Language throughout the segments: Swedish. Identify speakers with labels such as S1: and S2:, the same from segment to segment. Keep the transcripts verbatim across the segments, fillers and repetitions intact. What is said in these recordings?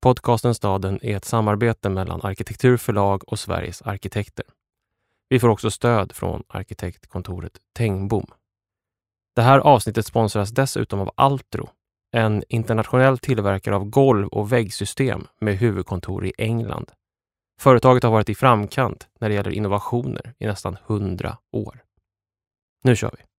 S1: Podcasten Staden är ett samarbete mellan Arkitekturförlag och Sveriges arkitekter. Vi får också stöd från arkitektkontoret Tengbom. Det här avsnittet sponsras dessutom av Altro, en internationell tillverkare av golv- och väggsystem med huvudkontor i England. Företaget har varit i framkant när det gäller innovationer i nästan hundra år. Nu kör vi!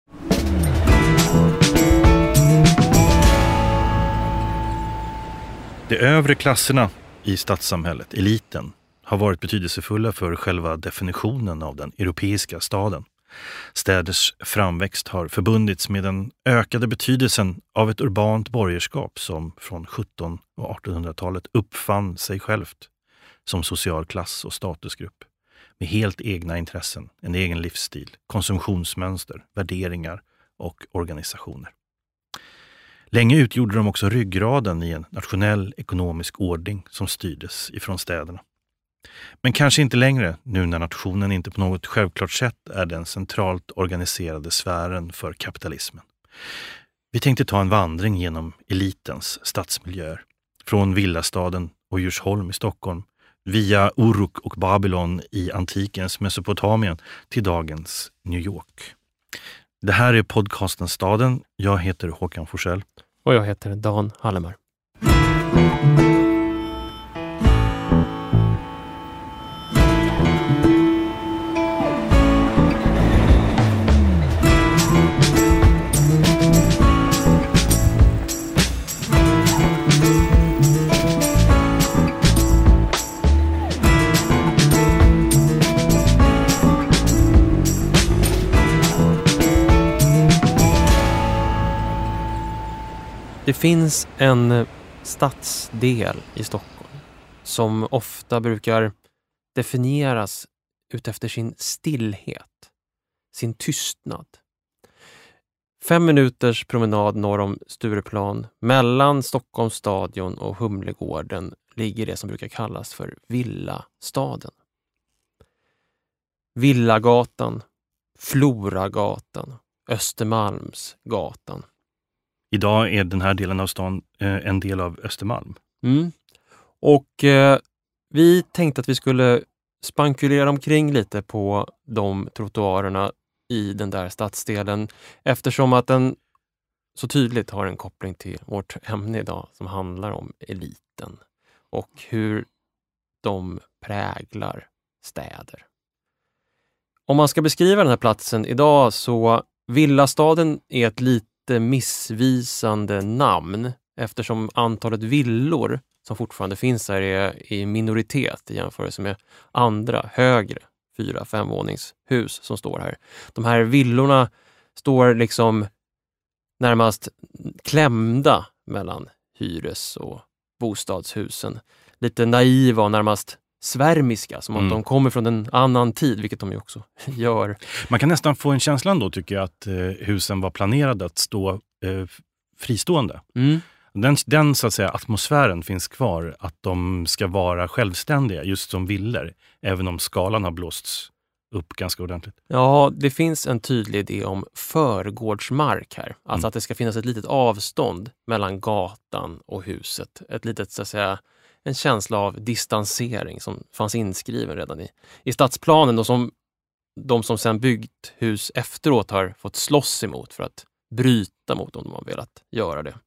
S2: De övre klasserna i stadssamhället, eliten, har varit betydelsefulla för själva definitionen av den europeiska staden. Städers framväxt har förbundits med den ökade betydelsen av ett urbant borgerskap som från sjutton- och artonhundratalet uppfann sig självt som social klass och statusgrupp med helt egna intressen, en egen livsstil, konsumtionsmönster, värderingar och organisationer. Länge utgjorde de också ryggraden i en nationell ekonomisk ordning som styrdes ifrån städerna. Men kanske inte längre, nu när nationen inte på något självklart sätt är den centralt organiserade sfären för kapitalismen. Vi tänkte ta en vandring genom elitens stadsmiljöer, från villastaden och Djursholm i Stockholm, via Uruk och Babylon i antikens Mesopotamien till dagens New York. Det här är podcasten Staden. Jag heter Håkan Forsell.
S1: Och jag heter Dan Hallemar. Det finns en stadsdel i Stockholm som ofta brukar definieras utefter sin stillhet, sin tystnad. Fem minuters promenad norr om Stureplan, mellan Stockholms stadion och Humlegården, ligger det som brukar kallas för Villastaden. Villagatan, Floragatan, Östermalmsgatan.
S2: Idag är den här delen av stan eh, en del av Östermalm.
S1: Mm. Och eh, vi tänkte att vi skulle spankulera omkring lite på de trottoarerna i den där stadsdelen, eftersom att den så tydligt har en koppling till vårt ämne idag som handlar om eliten och hur de präglar städer. Om man ska beskriva den här platsen idag så Villastaden är ett litet missvisande namn eftersom antalet villor som fortfarande finns här är i minoritet i jämförelse med andra högre fyra femvåningshus som står här. De här villorna står liksom närmast klämda mellan hyres- och bostadshusen. Lite naiva och närmast svärmiska, som
S2: Mm.
S1: att de kommer från en annan tid, vilket de ju också gör.
S2: Man kan nästan få en känsla då, tycker jag, att eh, husen var planerade att stå eh, fristående.
S1: Mm.
S2: Den, den så att säga atmosfären finns kvar, att de ska vara självständiga just som villor, även om skalan har blåsts upp ganska ordentligt.
S1: Ja, det finns en tydlig idé om förgårdsmark här. Alltså
S2: Mm.
S1: att det ska finnas ett litet avstånd mellan gatan och huset. Ett litet, så att säga, en känsla av distansering som fanns inskriven redan i, i stadsplanen och som de som sedan byggt hus efteråt har fått slåss emot för att bryta mot om de har velat göra det.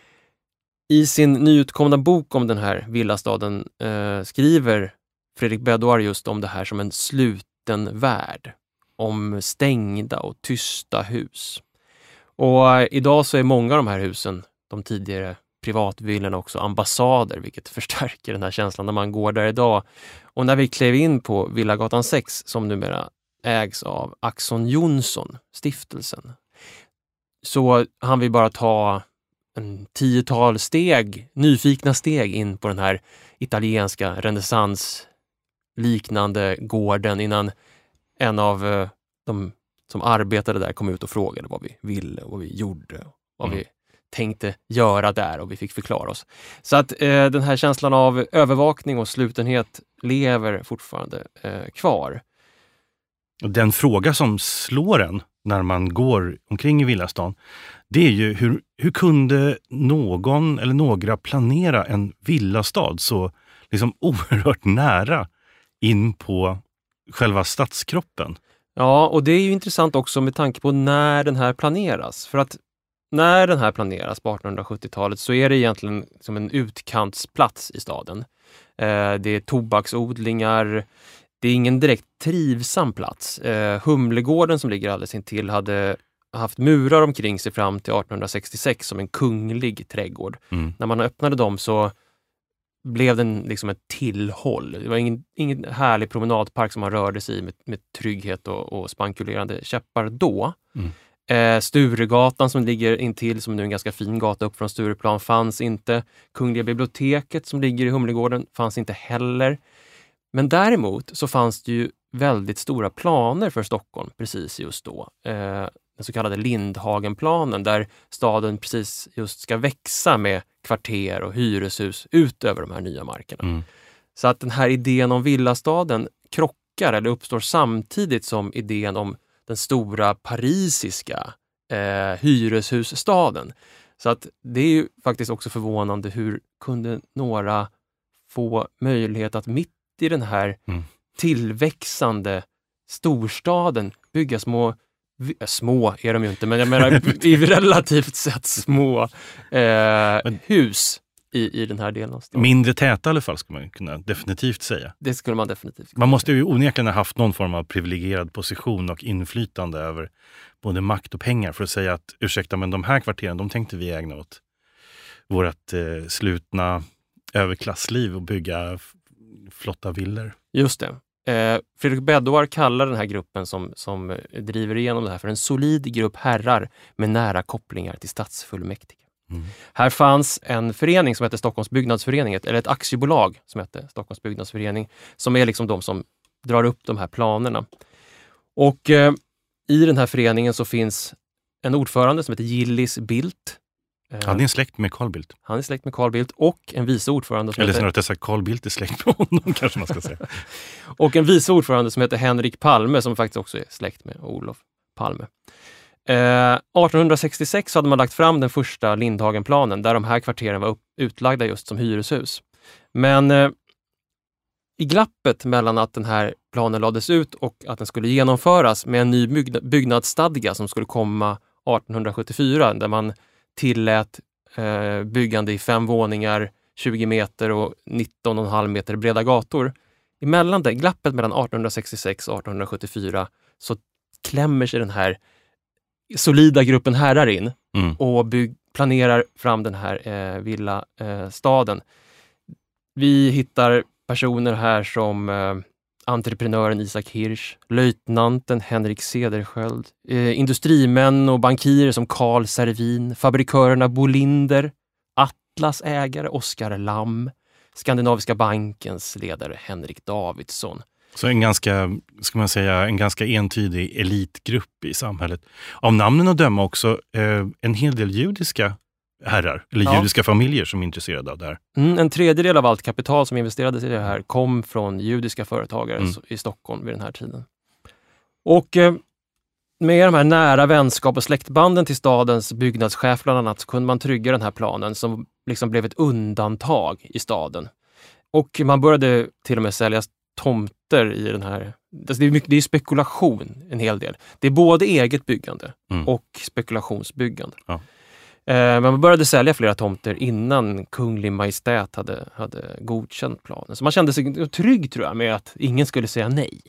S1: I sin nyutkomna bok om den här villastaden eh, skriver Fredrik Bedouar just om det här som en sluten värld. Om stängda och tysta hus. Och eh, idag så är många av de här husen, de tidigare privatvillorna, också ambassader, vilket förstärker den här känslan när man går där idag. Och när vi klev in på Villagatan sex, som numera ägs av Axon Jonsson, stiftelsen, så han vill bara ta en tiotal steg, nyfikna steg in på den här italienska renässans liknande gården innan en av eh, de som arbetade där kom ut och frågade vad vi ville och vad vi gjorde, vad mm. vi tänkte göra där, och vi fick förklara oss. Så att eh, den här känslan av övervakning och slutenhet lever fortfarande eh, kvar.
S2: Den fråga som slår en när man går omkring i villastan, det är ju hur, hur kunde någon eller några planera en villastad så liksom oerhört nära in på själva stadskroppen?
S1: Ja, och det är ju intressant också med tanke på när den här planeras. För att när den här planeras på artonhundrasjuttiotalet så är det egentligen som en utkantsplats i staden. Eh, det är tobaksodlingar, det är ingen direkt trivsam plats. Eh, Humlegården som ligger alldeles intill hade haft murar omkring sig fram till artonhundrasextiosex som en kunglig trädgård. Mm. När man öppnade dem så blev den liksom ett tillhåll. Det var ingen, ingen härlig promenadpark som man rörde sig i med, med trygghet och, och spankulerande käppar då. Mm. Eh, Sturegatan som ligger intill, som nu är en ganska fin gata upp från Stureplan, fanns inte. Kungliga biblioteket som ligger i Humlegården fanns inte heller. Men däremot så fanns det ju väldigt stora planer för Stockholm precis just då. Eh, den så kallade Lindhagenplanen, där staden precis just ska växa med kvarter och hyreshus ut över de här nya markerna. Mm. Så att den här idén om villastaden krockar eller uppstår samtidigt som idén om den stora parisiska eh, hyreshusstaden. Så att det är ju faktiskt också förvånande, hur kunde några få möjlighet att mitt i den här mm. tillväxande storstaden bygga små, små är de ju inte, men jag menar i relativt sett små eh, hus i, i den här delen av staden.
S2: Mindre täta i alla fall skulle man kunna definitivt säga.
S1: Det skulle man definitivt kunna.
S2: Man måste ju onekligen ha haft någon form av privilegierad position och inflytande över både makt och pengar för att säga att ursäkta, men de här kvarteren, de tänkte vi ägna åt vårt eh, slutna överklassliv och bygga flotta villor.
S1: Just det. Eh, Fredrik Beddoar kallar den här gruppen som, som driver igenom det här för en solid grupp herrar med nära kopplingar till stadsfullmäktige. Mm. Här fanns en förening som heter Stockholms byggnadsförening, eller ett aktiebolag som heter Stockholms byggnadsförening, som är liksom de som drar upp de här planerna. Och eh, i den här föreningen så finns en ordförande som heter Gillis Bildt.
S2: Han är släkt med Carl Bildt.
S1: Han är släkt med Carl Bildt och en vice ordförande som
S2: Eller
S1: heter...
S2: snarare att jag sagt Carl Bildt är släkt med honom, kanske man ska säga.
S1: Och en vice ordförande som heter Henrik Palme, som faktiskt också är släkt med Olof Palme. Eh, artonhundrasextiosex hade man lagt fram den första Lindhagenplanen där de här kvarteren var upp, utlagda just som hyreshus. Men eh, i glappet mellan att den här planen lades ut och att den skulle genomföras med en ny bygg- byggnadsstadga som skulle komma artonhundrasjuttiofyra, där man tillät eh, byggande i fem våningar, tjugo meter och nitton komma fem meter breda gator. Emellan det, glappet mellan artonhundrasextiosex och artonhundrasjuttiofyra, så klämmer sig den här solida gruppen herrar in mm. och bygg, planerar fram den här eh, villastaden. Eh, Vi hittar personer här som eh, entreprenören Isak Hirsch, löjtnanten Henrik Cederschiöld, eh, industrimän och bankirer som Carl Servin, fabrikörerna Bolinder, Atlas ägare Oskar Lamm, Skandinaviska bankens ledare Henrik Davidsson.
S2: Så en ganska, ska man säga, en ganska entydig elitgrupp i samhället. Av namnen att döma också eh, en hel del judiska herrar, eller ja. judiska familjer som är intresserade av det här.
S1: Mm, en tredjedel av allt kapital som investerades i det här kom från judiska företagare mm. i Stockholm vid den här tiden. Och eh, med de här nära vänskap och släktbanden till stadens byggnadschef bland annat, så kunde man trygga den här planen som liksom blev ett undantag i staden. Och man började till och med sälja tomter i den här... Det är, mycket, det är spekulation en hel del. Det är både eget byggande mm. och spekulationsbyggande. Ja. Men man började sälja flera tomter innan Kunglig Majestät hade, hade godkänt planen. Så man kände sig trygg, tror jag, med att ingen skulle säga nej.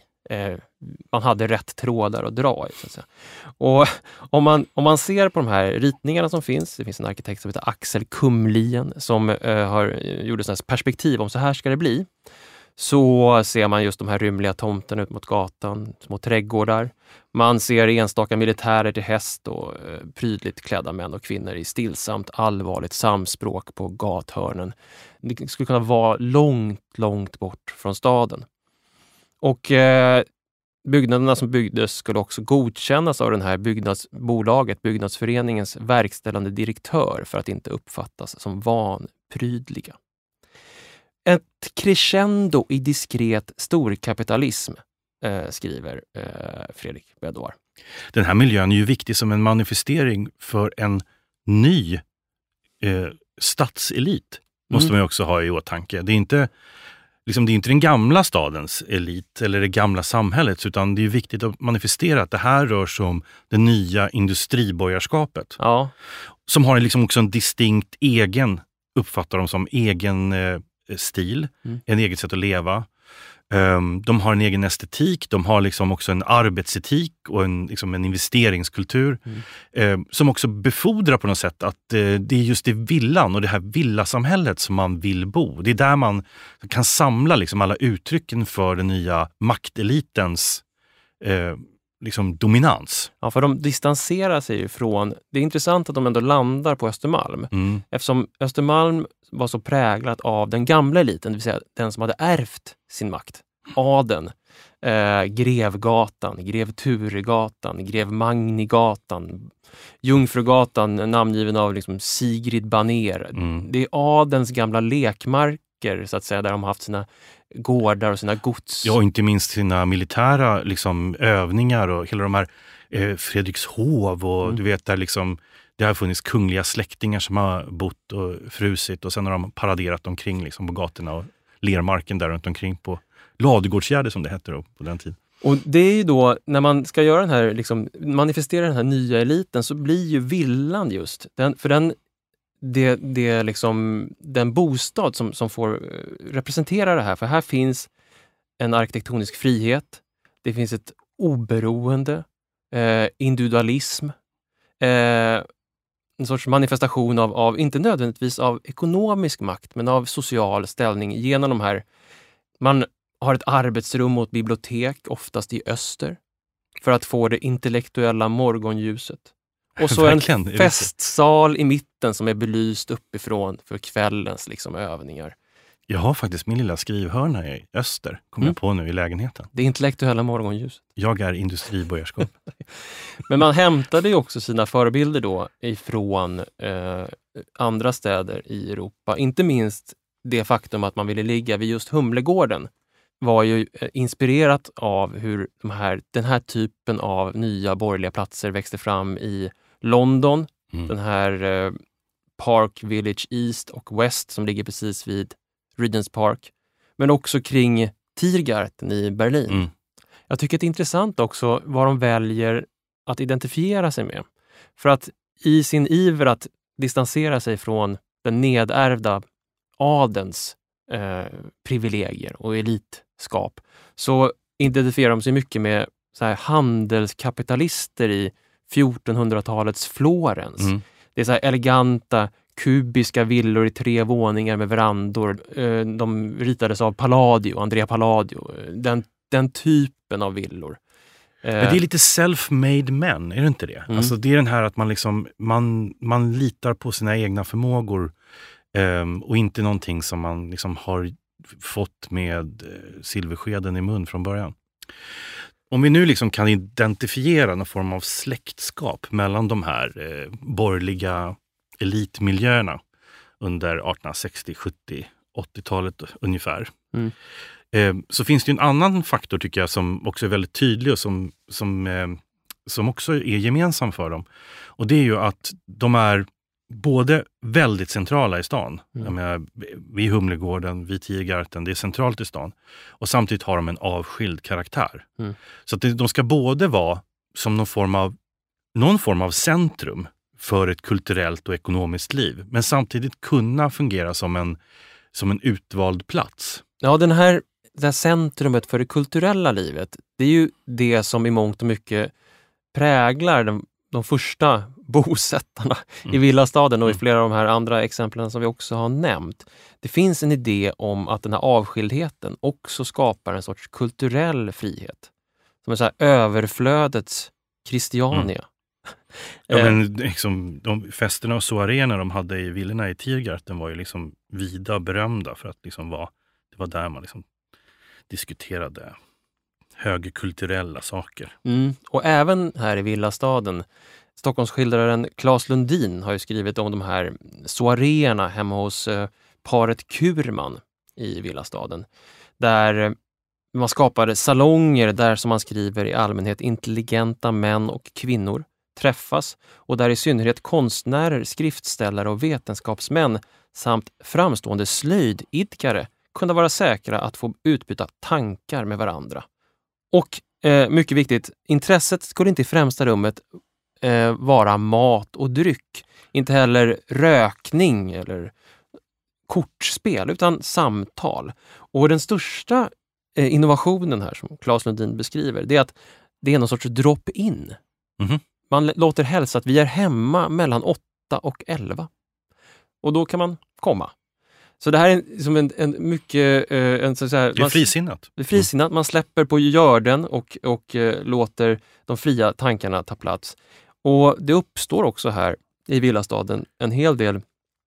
S1: Man hade rätt trådar att dra i. Så att säga. Och om man, om man ser på de här ritningarna som finns, det finns en arkitekt som heter Axel Kumlien som uh, har gjort ett perspektiv om så här ska det bli. Så ser man just de här rymliga tomterna ut mot gatan, små trädgårdar. Man ser enstaka militärer till häst och eh, prydligt klädda män och kvinnor i stillsamt allvarligt samspråk på gathörnen. Det skulle kunna vara långt, långt bort från staden. Och eh, byggnaderna som byggdes skulle också godkännas av den här byggnadsbolaget, byggnadsföreningens verkställande direktör, för att inte uppfattas som vanprydliga. Ett crescendo i diskret storkapitalism eh, skriver eh, Fredrik Beddoar.
S2: Den här miljön är ju viktig som en manifestering för en ny eh, stadselit. Måste mm. man ju också ha i åtanke. Det är inte liksom, det är inte den gamla stadens elit eller det gamla samhället, utan det är viktigt att manifestera att det här rör sig om det nya industriborgarskapet.
S1: Ja.
S2: Som har liksom också en distinkt egen, uppfattar de som egen eh, stil, mm. en eget sätt att leva. Um, de har en egen estetik, de har liksom också en arbetsetik och en, liksom en investeringskultur mm. um, som också befordrar på något sätt att uh, det är just i villan och det här villasamhället som man vill bo. Det är där man kan samla liksom alla uttrycken för den nya maktelitens uh, liksom dominans.
S1: Ja, för de distanserar sig ju från... Det är intressant att de ändå landar på Östermalm.
S2: Mm.
S1: Eftersom Östermalm var så präglat av den gamla eliten, det vill säga den som hade ärvt sin makt. Adeln, eh, Grevgatan, Grev Turegatan, Grev Magnigatan, Jungfrugatan, namngiven av liksom Sigrid Baner.
S2: Mm.
S1: Det är adelns gamla lekmarker, så att säga, där de har haft sina gårdar och sina gods.
S2: Ja, och inte minst sina militära liksom, övningar och hela de här eh, Fredrikshov och mm. du vet där liksom det har funnits kungliga släktingar som har bott och frusit och sen har de paraderat omkring liksom, på gatorna och lermarken där runt omkring på Ladugårdsgärde som det hette då på den tiden.
S1: Och det är ju då, när man ska göra den här, liksom, manifestera den här nya eliten, så blir ju villan just, den, för den det, det liksom, den bostad som, som får representera det här. För här finns en arkitektonisk frihet, det finns ett oberoende, eh, individualism, eh, en sorts manifestation av, av, inte nödvändigtvis av ekonomisk makt, men av social ställning genom de här. Man har ett arbetsrum och ett bibliotek, oftast i öster, för att få det intellektuella morgonljuset. Och så en festsal i mitten som är belyst uppifrån för kvällens liksom, övningar.
S2: Jag har faktiskt min lilla skrivhörna i öster, kommer mm. jag på nu i lägenheten.
S1: Det intellektuella morgonljuset.
S2: Jag är industriborgarskap.
S1: Men man hämtade ju också sina förebilder då ifrån eh, andra städer i Europa. Inte minst det faktum att man ville ligga vid just Humlegården var ju inspirerat av hur de här, den här typen av nya borgerliga platser växte fram i London. Mm. Den här eh, Park Village East och West som ligger precis vid Regents Park. Men också kring Tiergarten i Berlin. Mm. Jag tycker det är intressant också vad de väljer att identifiera sig med. För att i sin iver att distansera sig från den nedärvda adelns eh, privilegier och elitskap, så identifierar de sig mycket med så här handelskapitalister i fjortonhundratalets Florens. Mm. Det är så här eleganta kubiska villor i tre våningar med verandor. Eh, de ritades av Palladio, Andrea Palladio. Den, den typen av villor.
S2: Men det är lite self-made men, är det inte det? Mm. Alltså det är den här att man liksom man, man litar på sina egna förmågor um, och inte någonting som man liksom har fått med uh, silverskeden i mun från början. Om vi nu liksom kan identifiera någon form av släktskap mellan de här uh, borgerliga elitmiljöerna under artonhundrasextio, sjuttio, åttiotalet ungefär. Mm. Eh, så finns det en annan faktor tycker jag som också är väldigt tydlig och som, som, eh, som också är gemensam för dem. Och det är ju att de är både väldigt centrala i stan. Mm. Jag menar, vid Humlegården, vid Tiergarten, det är centralt i stan. Och samtidigt har de en avskild karaktär. Mm. Så att det, de ska både vara som någon form av, någon form av centrum för ett kulturellt och ekonomiskt liv. Men samtidigt kunna fungera som en, som en utvald plats.
S1: Ja, den här, det här centrumet för det kulturella livet, det är ju det som i mångt och mycket präglar de, de första bosättarna mm. i villastaden och mm. i flera av de här andra exemplen som vi också har nämnt. Det finns en idé om att den här avskildheten också skapar en sorts kulturell frihet. Som är så här överflödets Christiania. Mm.
S2: Ja, men liksom, de festerna och soaréerna de hade i villorna i Tiergarten var ju liksom vida berömda för att liksom vara, det var där man liksom diskuterade högkulturella saker.
S1: Mm. Och även här i villastaden, Stockholmsskildraren Claes Lundin har ju skrivit om de här soaréerna hemma hos eh, paret Kurman i villastaden. Där Man skapade salonger där, som man skriver, i allmänhet intelligenta män och kvinnor träffas och där i synnerhet konstnärer, skriftställare och vetenskapsmän samt framstående slöjdidkare kunde vara säkra att få utbyta tankar med varandra. Och eh, mycket viktigt, intresset skulle inte i främsta rummet eh, vara mat och dryck, inte heller rökning eller kortspel, utan samtal. Och den största eh, innovationen här, som Claes Lundin beskriver, det är att det är någon sorts drop-in.
S2: Mm-hmm.
S1: Man låter hälsa att vi är hemma mellan åtta och elva. Och då kan man komma. Så det här är som en, en mycket... Eh, en, så att säga,
S2: det är frisinnat.
S1: Det är frisinnat. Man släpper på görden och, och eh, låter de fria tankarna ta plats. Och det uppstår också här i villastaden en hel del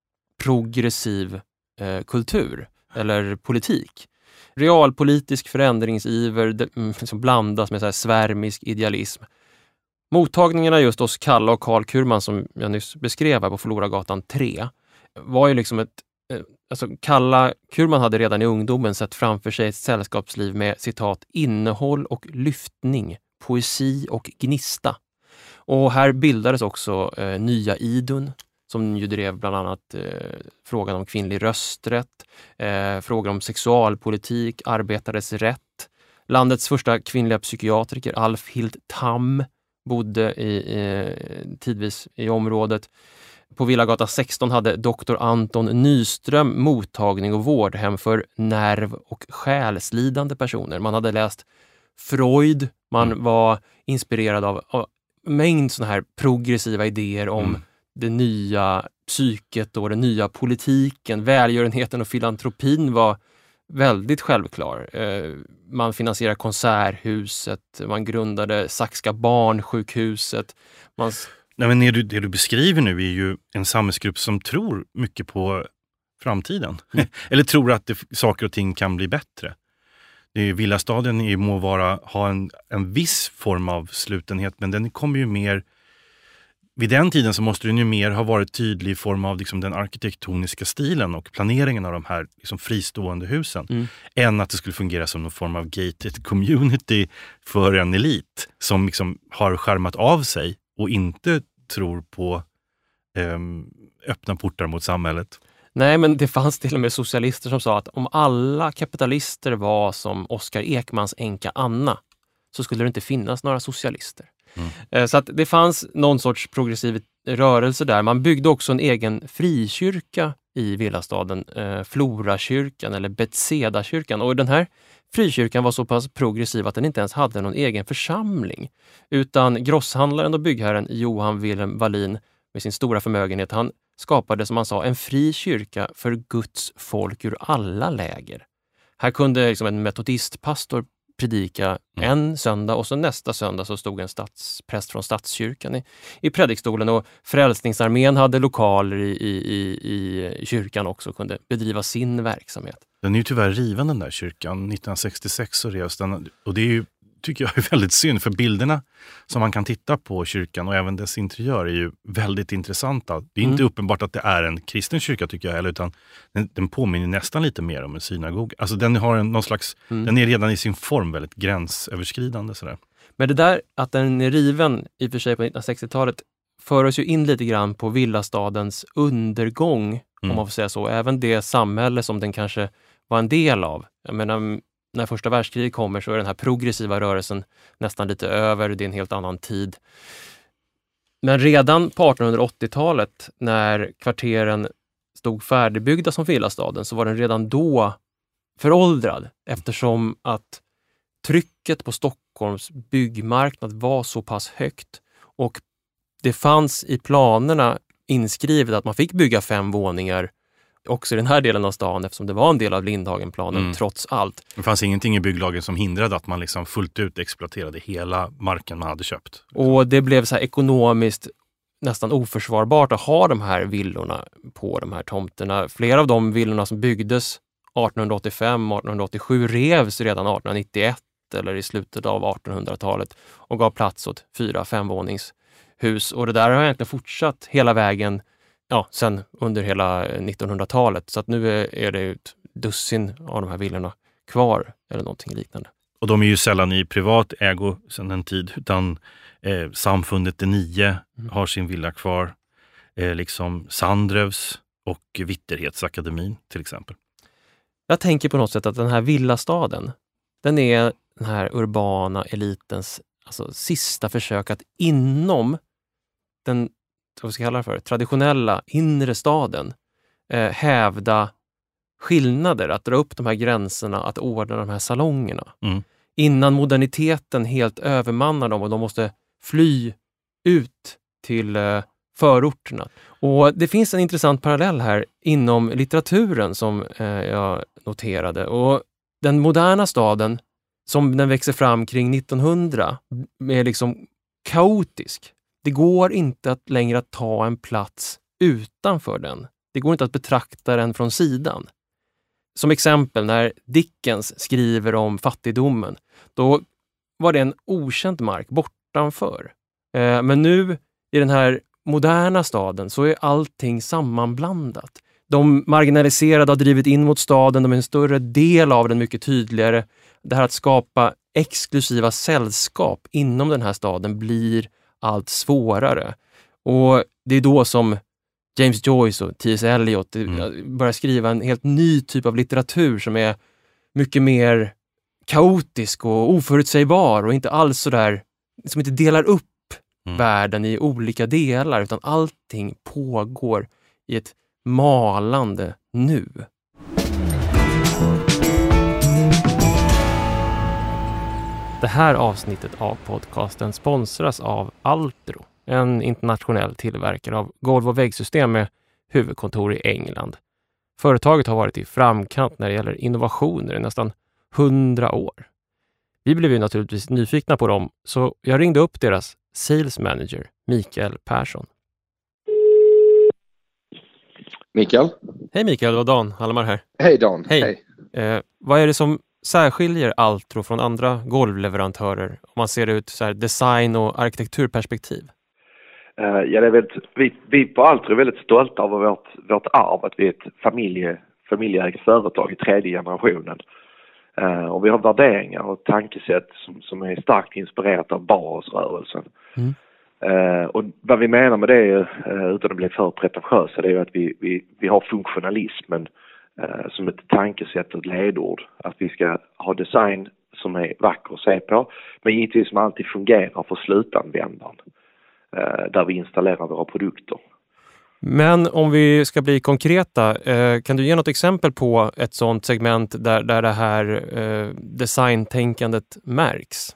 S1: progressiv eh, kultur eller politik. Realpolitisk förändringsiver det, mm, som blandas med så här svärmisk idealism. Mottagningarna just hos Kalla och Karl Kurman, som jag nyss beskrev här på Floragatan tre, var ju liksom ett... Eh, alltså Kalla Kurman hade redan i ungdomen sett framför sig ett sällskapsliv med citat innehåll och lyftning, poesi och gnista. Och här bildades också eh, nya Idun, som ju drev bland annat eh, frågan om kvinnlig rösträtt, eh, frågor om sexualpolitik, arbetares rätt. Landets första kvinnliga psykiatriker, Alf Hild Tam, bodde i, eh, tidvis i området. På Villagatan sexton hade doktor Anton Nyström mottagning och vårdhem för nerv- och själslidande personer. Man hade läst Freud, man mm. var inspirerad av, av mängd såna här progressiva idéer om mm. det nya psyket och den nya politiken. Välgörenheten och filantropin var väldigt självklar. Eh, man finansierade Konserthuset, man grundade Saxka barnsjukhuset. Man...
S2: Nej, men det, du, det du beskriver nu är ju en samhällsgrupp som tror mycket på framtiden. Mm. Eller tror att det, saker och ting kan bli bättre. Det är, villastaden är, må vara, ha en, en viss form av slutenhet, men den kommer ju mer... Vid den tiden så måste den ju mer ha varit tydlig i form av liksom den arkitektoniska stilen och planeringen av de här liksom fristående husen. Mm. Än att det skulle fungera som någon form av gated community för en elit som liksom har skärmat av sig och inte tror på eh, öppna portar mot samhället.
S1: Nej, men det fanns till och med socialister som sa att om alla kapitalister var som Oskar Ekmans änka Anna så skulle det inte finnas några socialister. Mm. Så att det fanns någon sorts progressiv rörelse där. Man byggde också en egen frikyrka i villastaden, eh, Florakyrkan eller Betsedakyrkan. Och den här frikyrkan var så pass progressiv att den inte ens hade någon egen församling. Utan grosshandlaren och byggherren Johan Wilhelm Wallin med sin stora förmögenhet, han skapade, som han sa, en fri kyrka för Guds folk ur alla läger. Här kunde liksom en metodistpastor predika mm. en söndag och så nästa söndag så stod en statspräst från statskyrkan i, i predikstolen, och Frälsningsarmén hade lokaler i, i, i, i kyrkan också och kunde bedriva sin verksamhet.
S2: Den är ju tyvärr riven, den där kyrkan. nittonhundrasextiosex så revs den, och det är ju, tycker jag är väldigt synd, för bilderna som man kan titta på kyrkan och även dess interiör är ju väldigt intressanta. Det är mm. inte uppenbart att det är en kristen kyrka, tycker jag heller, utan den, den påminner nästan lite mer om en synagog. Alltså den har en, någon slags, mm. den är redan i sin form väldigt gränsöverskridande sådär.
S1: Men det där att den är riven i och för sig på nittonhundrasextiotalet för oss ju in lite grann på villastadens undergång, mm. om man får säga så. Även det samhälle som den kanske var en del av. Jag menar, när första världskriget kommer så är den här progressiva rörelsen nästan lite över, det är en helt annan tid. Men redan på artonhundraåttiotalet, när kvarteren stod färdigbyggda som villastaden, så var den redan då föråldrad, eftersom att trycket på Stockholms byggmarknad var så pass högt, och det fanns i planerna inskrivet att man fick bygga fem våningar också i den här delen av stan, eftersom det var en del av Lindhagenplanen mm. trots allt.
S2: Det fanns ingenting i bygglagen som hindrade att man liksom fullt ut exploaterade hela marken man hade köpt.
S1: Och det blev så här ekonomiskt nästan oförsvarbart att ha de här villorna på de här tomterna. Flera av de villorna som byggdes artonhundraåttiofem artonhundraåttiosju revs redan artonhundranittioett eller i slutet av artonhundratalet och gav plats åt fyra femvåningshus. Och det där har egentligen fortsatt hela vägen, ja, sen under hela nittonhundratalet. Så att nu är, är det ett dussin av de här villorna kvar eller någonting liknande.
S2: Och de är ju sällan i privat ägo sedan en tid, utan eh, samfundet De Nio mm. har sin villa kvar. Eh, liksom Sandrevs och Vitterhetsakademin till exempel.
S1: Jag tänker på något sätt att den här villastaden, den är den här urbana elitens alltså, sista försök att inom den vad ska jag kalla det för, traditionella inre staden eh, hävda skillnader, att dra upp de här gränserna, att ordna de här salongerna.
S2: Mm. Innan
S1: moderniteten helt övermannar dem och de måste fly ut till eh, förorterna. Och det finns en intressant parallell här inom litteraturen som eh, jag noterade. Och den moderna staden, som den växer fram kring nittonhundra, är liksom kaotisk. Det går inte att längre att ta en plats utanför den. Det går inte att betrakta den från sidan. Som exempel, när Dickens skriver om fattigdomen, då var det en okänd mark bortanför. Eh, men nu i den här moderna staden så är allting sammanblandat. De marginaliserade har drivit in mot staden, de är en större del av den, mycket tydligare. Det här att skapa exklusiva sällskap inom den här staden blir allt svårare. Och det är då som James Joyce och T S Eliot mm. börjar skriva en helt ny typ av litteratur som är mycket mer kaotisk och oförutsägbar och inte alls så där, som inte delar upp mm. världen i olika delar, utan allting pågår i ett malande nu. Det här avsnittet av podcasten sponsras av Altro, en internationell tillverkare av golv- och väggsystem med huvudkontor i England. Företaget har varit i framkant när det gäller innovationer i nästan hundra år. Vi blev ju naturligtvis nyfikna på dem, så jag ringde upp deras sales manager, Mikael Persson.
S3: Mikael?
S1: Hej Mikael, det var Dan Halmar här.
S3: Hej Dan.
S1: Hej.
S3: Hej.
S1: Eh, vad är det som särskiljer Altro från andra golvleverantörer om man ser det ut så här design- och arkitekturperspektiv?
S3: Uh, ja, det är väldigt, vi, vi på Altro är väldigt stolta över vårt, vårt arv, att vi är ett familje, familjeägt företag i tredje generationen. Uh, och vi har värderingar och tankesätt som, som är starkt inspirerat av Bauhausrörelsen. Mm. Uh, och vad vi menar med det, uh, utan att bli för pretentiösa, det är ju att vi, vi, vi har funktionalismen uh, som ett tankesätt och ett ledord. Att vi ska ha design som är vacker att se på, men givetvis som alltid fungerar för slutanvändaren, uh, där vi installerar våra produkter.
S1: Men om vi ska bli konkreta, eh, kan du ge något exempel på ett sådant segment där, där det här eh, designtänkandet märks?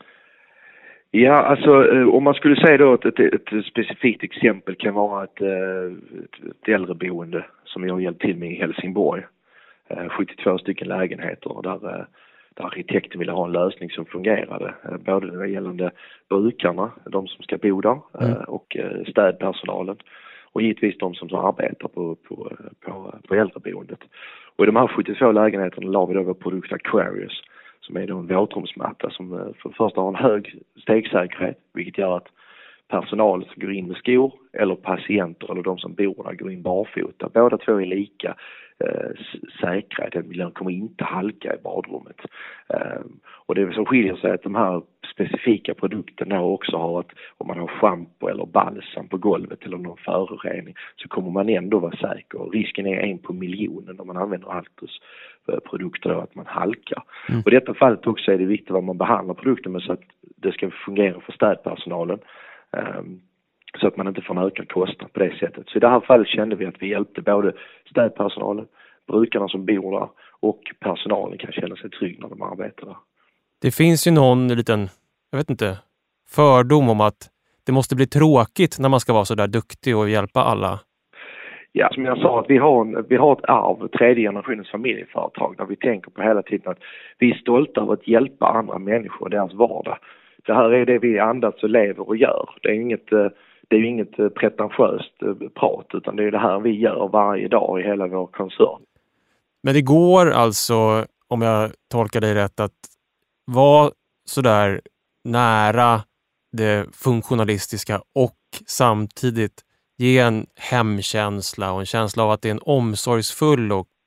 S3: Ja, alltså eh, om man skulle säga då att ett, ett, ett specifikt exempel kan vara ett, ett, ett äldreboende som jag har hjälpt till med i Helsingborg. Eh, sjuttiotvå stycken lägenheter där, där arkitekten ville ha en lösning som fungerade. Eh, både gällande brukarna, de som ska bo där, mm. eh, och städpersonalen. Och givetvis de som arbetar på, på, på, på äldreboendet. Och i de här sjuttiotvå lägenheterna la vi då vår produkt Aquarius, som är då en våtrumsmatta som för det första har en hög stegsäkerhet, vilket gör att personal som går in med skor eller patienter eller de som bor där går in barfota. Båda två är lika eh, säkra. Den miljön kommer inte halka i badrummet. Eh, och det som skiljer sig är att de här specifika produkterna också har att om man har shampoo eller balsam på golvet eller någon förorening så kommer man ändå vara säker. Och risken är en på miljonen om man använder Altros produkter då, att man halkar. Mm. Och i detta fallet också är det viktigt vad man behandlar produkten med så att det ska fungera för städpersonalen. Um, så att man inte får en ökad kostnad på det sättet. Så i det här fallet kände vi att vi hjälpte både städpersonalen, brukarna som bor där och personalen kan känna sig trygg när de arbetar där.
S1: Det finns ju någon liten, jag vet inte, fördom om att det måste bli tråkigt när man ska vara så där duktig och hjälpa alla.
S3: Ja, som jag sa, att vi har, en, vi har ett arv, tredje generationens familjeföretag, där vi tänker på hela tiden att vi är stolta över att hjälpa andra människor i deras vardag. Det här är det vi andas och lever och gör. Det är inget, det är inget pretentiöst prat, utan det är det här vi gör varje dag i hela vår koncern.
S1: Men det går alltså, om jag tolkar dig rätt, att vara så där nära det funktionalistiska och samtidigt ge en hemkänsla och en känsla av att det är en omsorgsfull och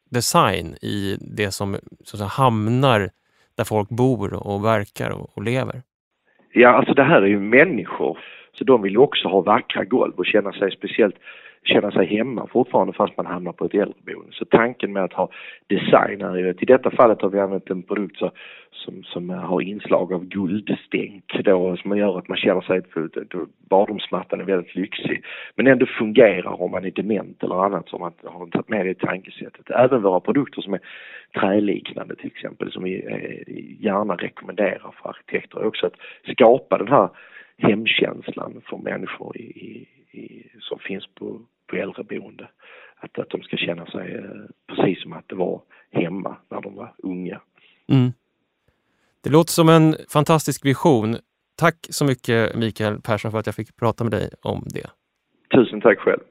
S1: design i det som så att säga, hamnar där folk bor och verkar och, och lever?
S3: Ja, alltså det här är ju människor. Så de vill ju också ha vackra golv och känna sig speciellt, känna sig hemma fortfarande fast man hamnar på ett äldreboende. Så tanken med att ha design är ju, i detta fallet har vi använt en produkt så, som, som har inslag av guldstänk då, som gör att man känner sig, badrumsmattan är väldigt lyxig. Men ändå fungerar om man är dement eller annat som man har tagit med det i tankesättet. Även våra produkter som är träliknande till exempel, som vi gärna rekommenderar för arkitekter, är också att skapa den här hemkänslan för människor i, i, i, som finns på, på äldreboende. Att, att de ska känna sig eh, precis som att det var hemma när de var unga.
S1: Mm. Det låter som en fantastisk vision. Tack så mycket Mikael Persson för att jag fick prata med dig om det.
S3: Tusen tack själv.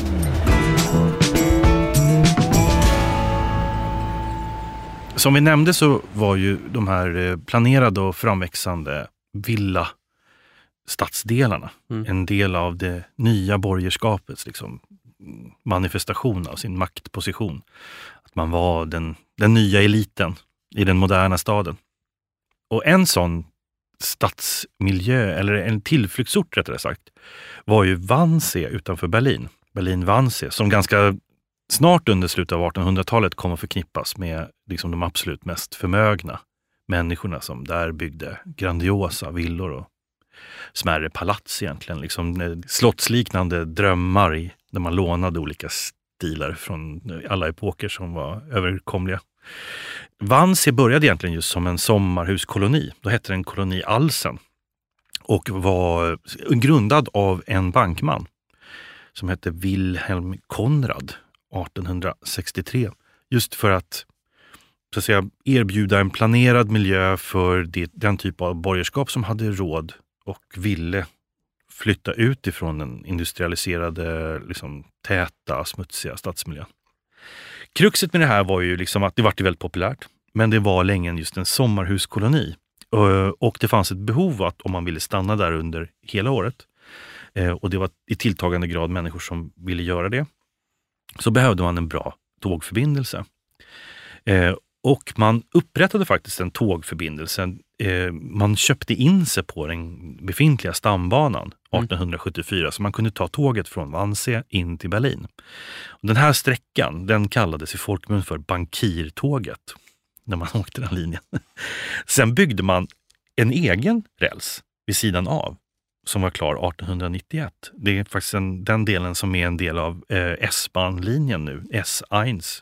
S2: Som vi nämnde så var ju de här planerade och framväxande villa stadsdelarna mm. en del av det nya borgerskapets liksom, manifestation av sin maktposition. Att man var den, den nya eliten i den moderna staden. Och en sån stadsmiljö, eller en tillflyktsort rättare sagt, var ju Wannsee utanför Berlin. Berlin-Wannsee, som ganska snart under slutet av artonhundratalet kom att förknippas med liksom, de absolut mest förmögna människorna som där byggde grandiosa villor och smärre palats egentligen. Liksom slottsliknande drömmar i, där man lånade olika stilar från alla epoker som var överkomliga. Wannsee började egentligen just som en sommarhuskoloni. Då hette den koloni Alsen och var grundad av en bankman som hette Wilhelm Konrad artonhundrasextiotre. Just för att, så att säga, erbjuda en planerad miljö för det, den typ av borgerskap som hade råd och ville flytta ut ifrån den industrialiserade, liksom, täta, smutsiga stadsmiljön. Kruxet med det här var ju liksom att det var väldigt populärt, men det var länge just en sommarhuskoloni. Och det fanns ett behov att om man ville stanna där under hela året, och det var i tilltagande grad människor som ville göra det, så behövde man en bra tågförbindelse. Och man upprättade faktiskt en tågförbindelse. Man köpte in sig på den befintliga stambanan artonhundrasjuttiofyra mm. så man kunde ta tåget från Wannsee in till Berlin. Den här sträckan, den kallades i folkmun för bankirtåget när man åkte den linjen. Sen byggde man en egen räls vid sidan av som var klar artonhundranittioett. Det är faktiskt en, den delen som är en del av eh, S-bahnlinjen nu, S ett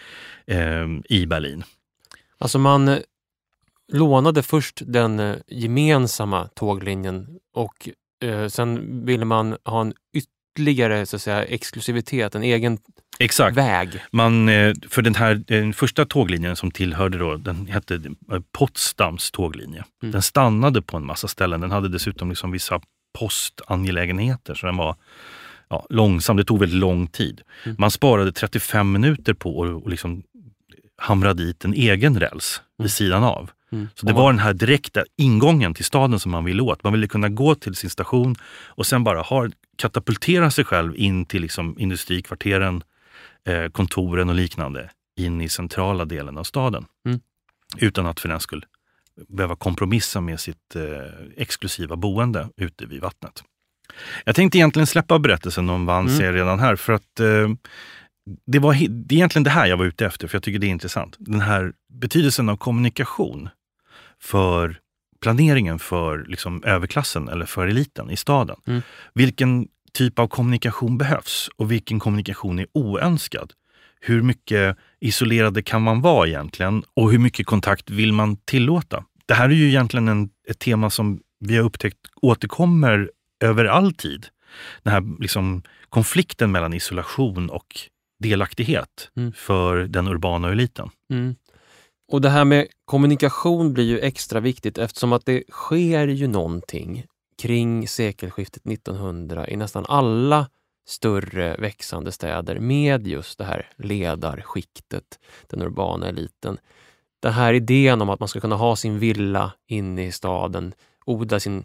S2: eh, i Berlin.
S1: Alltså man lånade först den gemensamma tåglinjen och eh, sen ville man ha en ytterligare så att säga, exklusivitet, en egen
S2: Exakt.
S1: väg.
S2: Man, för den här den första tåglinjen som tillhörde då, den hette Potsdams tåglinje. Mm. Den stannade på en massa ställen. Den hade dessutom liksom vissa postangelägenheter så den var ja, långsam. Det tog väldigt lång tid. Mm. Man sparade trettiofem minuter på och, och liksom hamra dit en egen räls mm. vid sidan av. Mm. Så det var den här direkta ingången till staden som man ville åt. Man ville kunna gå till sin station och sen bara ha, katapultera sig själv in till liksom industrikvarteren, eh, kontoren och liknande in i centrala delen av staden. Mm. Utan att för den skulle behöva kompromissa med sitt eh, exklusiva boende ute vid vattnet. Jag tänkte egentligen släppa berättelsen om Wannsee mm. redan här för att eh, det var det är egentligen det här jag var ute efter för jag tycker det är intressant. Den här betydelsen av kommunikation för planeringen för liksom överklassen eller för eliten i staden. Mm. Vilken typ av kommunikation behövs och vilken kommunikation är oönskad. Hur mycket isolerade kan man vara egentligen och hur mycket kontakt vill man tillåta? Det här är ju egentligen en, ett tema som vi har upptäckt återkommer över all tid. Den här liksom konflikten mellan isolation och delaktighet mm. för den urbana eliten. Mm.
S1: Och det här med kommunikation blir ju extra viktigt eftersom att det sker ju någonting kring sekelskiftet nittonhundra i nästan alla större växande städer med just det här ledarskiktet, den urbana eliten. Den här idén om att man ska kunna ha sin villa inne i staden, odla sin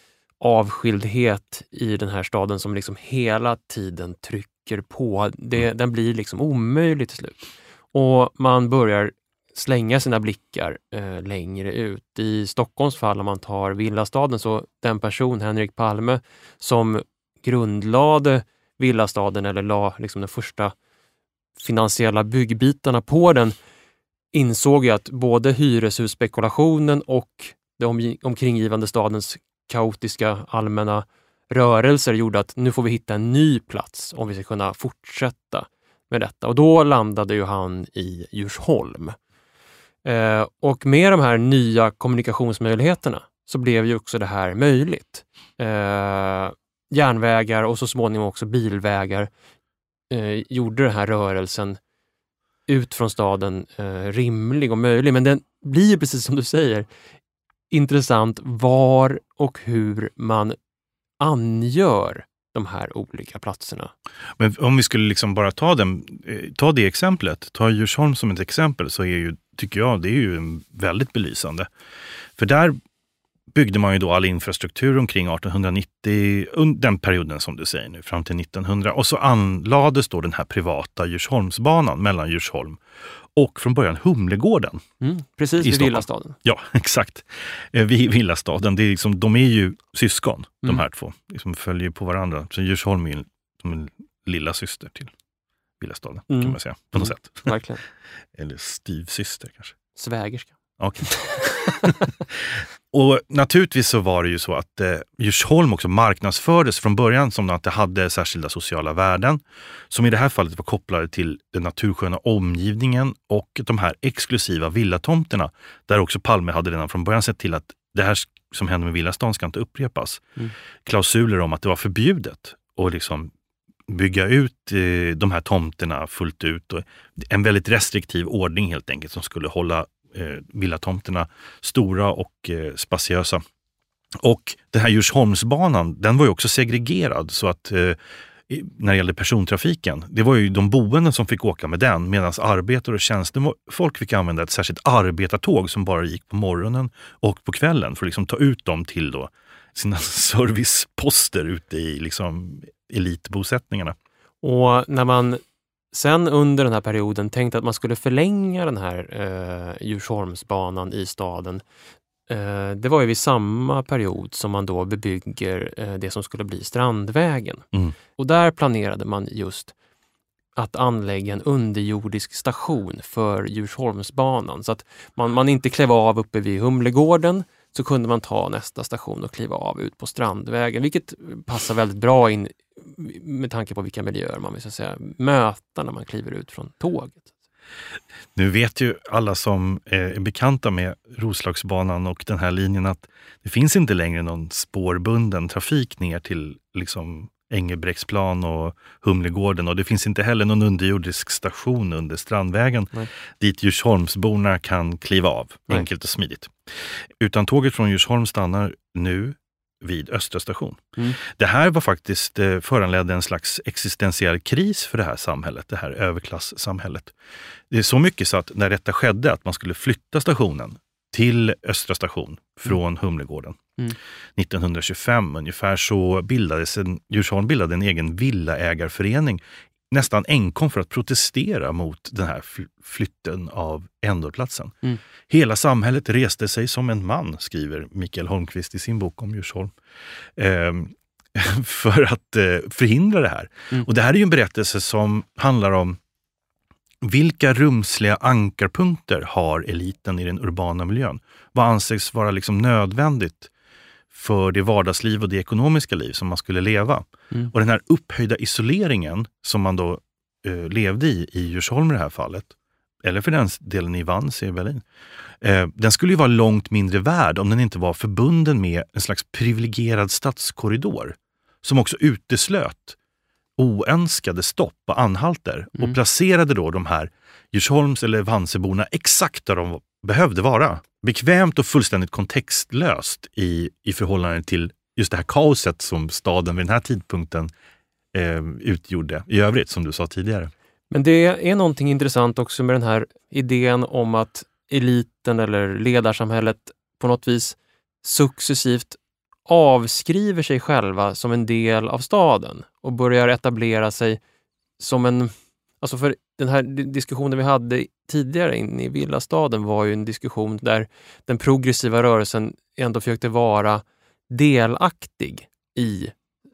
S1: avskildhet i den här staden som liksom hela tiden trycker på. Det, den blir liksom omöjlig till slut. Och man börjar slänga sina blickar eh, längre ut. I Stockholms fall, om man tar villastaden, så den person, Henrik Palme, som grundlade villastaden eller la liksom de första finansiella byggbitarna på den, insåg ju att både hyreshusspekulationen och den om, omkringgivande stadens kaotiska allmänna rörelser gjorde att nu får vi hitta en ny plats om vi ska kunna fortsätta med detta. Och då landade ju han i Djursholm. Eh, och med de här nya kommunikationsmöjligheterna så blev ju också det här möjligt. Eh, järnvägar och så småningom också bilvägar eh, gjorde den här rörelsen ut från staden eh, rimlig och möjlig. Men den blir, precis som du säger, intressant var och hur man angör de här olika platserna.
S2: Men om vi skulle liksom bara ta, den, ta det exemplet, ta Djursholm som ett exempel, så är ju, tycker jag, det är ju väldigt belysande. För där byggde man ju då all infrastruktur omkring arton nittio, den perioden som du säger nu, fram till nittonhundra. Och så anlades då den här privata Djursholmsbanan mellan Djursholm och från början Humlegården.
S1: Mm, precis vid villastaden.
S2: Ja, exakt. Vid villastaden. Det är liksom, de är ju syskon, mm. de här två. Liksom följer på varandra. Så Djursholm är som en lilla syster till villastaden, mm. kan man säga. På något
S1: mm.
S2: sätt.
S1: Verkligen.
S2: Eller styvsyster kanske.
S1: Svägerska.
S2: Okej. Och naturligtvis så var det ju så att eh, Djursholm också marknadsfördes från början som att det hade särskilda sociala värden som i det här fallet var kopplade till den natursköna omgivningen och de här exklusiva villatomterna, där också Palme hade redan från början sett till att det här som hände med villastan ska inte upprepas. Mm. Klausuler om att det var förbjudet att liksom bygga ut eh, de här tomterna fullt ut, och en väldigt restriktiv ordning helt enkelt som skulle hålla Eh, villatomterna stora och eh, spaciösa. Och den här Djursholmsbanan, den var ju också segregerad så att eh, när det gällde persontrafiken, det var ju de boende som fick åka med den, medan arbetare och tjänstefolk fick använda ett särskilt arbetartåg som bara gick på morgonen och på kvällen för att liksom ta ut dem till då sina serviceposter ute i liksom elitbosättningarna.
S1: Och när man sen under den här perioden tänkte att man skulle förlänga den här eh, Djursholmsbanan i staden. Eh, det var ju vid samma period som man då bebygger eh, det som skulle bli Strandvägen. Mm. Och där planerade man just att anlägga en underjordisk station för Djursholmsbanan. Så att man, man inte klev av uppe vid Humlegården, så kunde man ta nästa station och kliva av ut på Strandvägen. Vilket passar väldigt bra in med tanke på vilka miljöer man vill så säga möta när man kliver ut från tåget.
S2: Nu vet ju alla som är bekanta med Roslagsbanan och den här linjen att det finns inte längre någon spårbunden trafik ner till liksom Engelbrektsplan och Humlegården, och det finns inte heller någon underjordisk station under Strandvägen. Nej. Dit Djursholmsborna kan kliva av, Nej. enkelt och smidigt. Utan tåget från Djursholm stannar nu vid Östra station. Mm. Det här var faktiskt eh, föranledde en slags existentiell kris för det här samhället, det här överklasssamhället. Det är så mycket så att när detta skedde, att man skulle flytta stationen till Östra station från mm. Humlegården. Mm. nittonhundratjugofem ungefär så bildades en, Djursholm bildade en egen villaägarförening nästan enkom för att protestera mot den här flytten av ändåplatsen. Mm. Hela samhället reste sig som en man, skriver Mikael Holmqvist i sin bok om Djursholm, eh, för att eh, förhindra det här. Mm. Och det här är ju en berättelse som handlar om vilka rumsliga ankarpunkter har eliten i den urbana miljön? Vad anses vara liksom nödvändigt för det vardagsliv och det ekonomiska liv som man skulle leva? Mm. Och den här upphöjda isoleringen som man då eh, levde i i Djursholm i det här fallet, eller för den delen i Vans i Berlin, eh, den skulle ju vara långt mindre värd om den inte var förbunden med en slags privilegierad stadskorridor som också uteslöt oönskade stopp och anhalter och mm. placerade då de här Djursholms eller Vanseborna exakt där de behövde vara. Bekvämt och fullständigt kontextlöst i, i förhållande till just det här kaoset som staden vid den här tidpunkten eh, utgjorde i övrigt, som du sa tidigare.
S1: Men det är någonting intressant också med den här idén om att eliten eller ledarsamhället på något vis successivt avskriver sig själva som en del av staden och börjar etablera sig som en Alltså för den här diskussionen vi hade tidigare inne i villastaden var ju en diskussion där den progressiva rörelsen ändå försökte vara delaktig i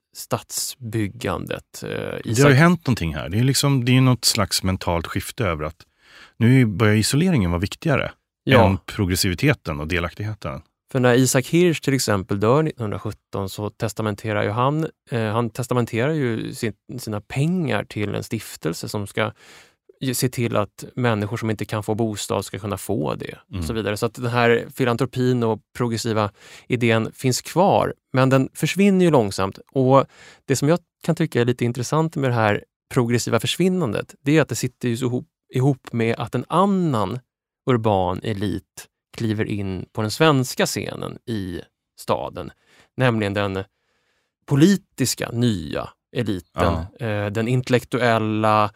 S1: stadsbyggandet. Eh,
S2: det har ju hänt någonting här. Det är liksom, det är något slags mentalt skifte över att nu börjar isoleringen vara viktigare ja. än progressiviteten och delaktigheten.
S1: För när Isaac Hirsch till exempel dör nittonhundrasjutton så testamenterar ju han, eh, han testamenterar ju sin, sina pengar till en stiftelse som ska se till att människor som inte kan få bostad ska kunna få det mm. och så vidare. Så att den här filantropin och progressiva idén finns kvar, men den försvinner ju långsamt. Och det som jag kan tycka är lite intressant med det här progressiva försvinnandet, det är att det sitter ju så ihop, ihop med att en annan urban elit kliver in på den svenska scenen i staden, nämligen den politiska nya eliten, ja. eh, den intellektuella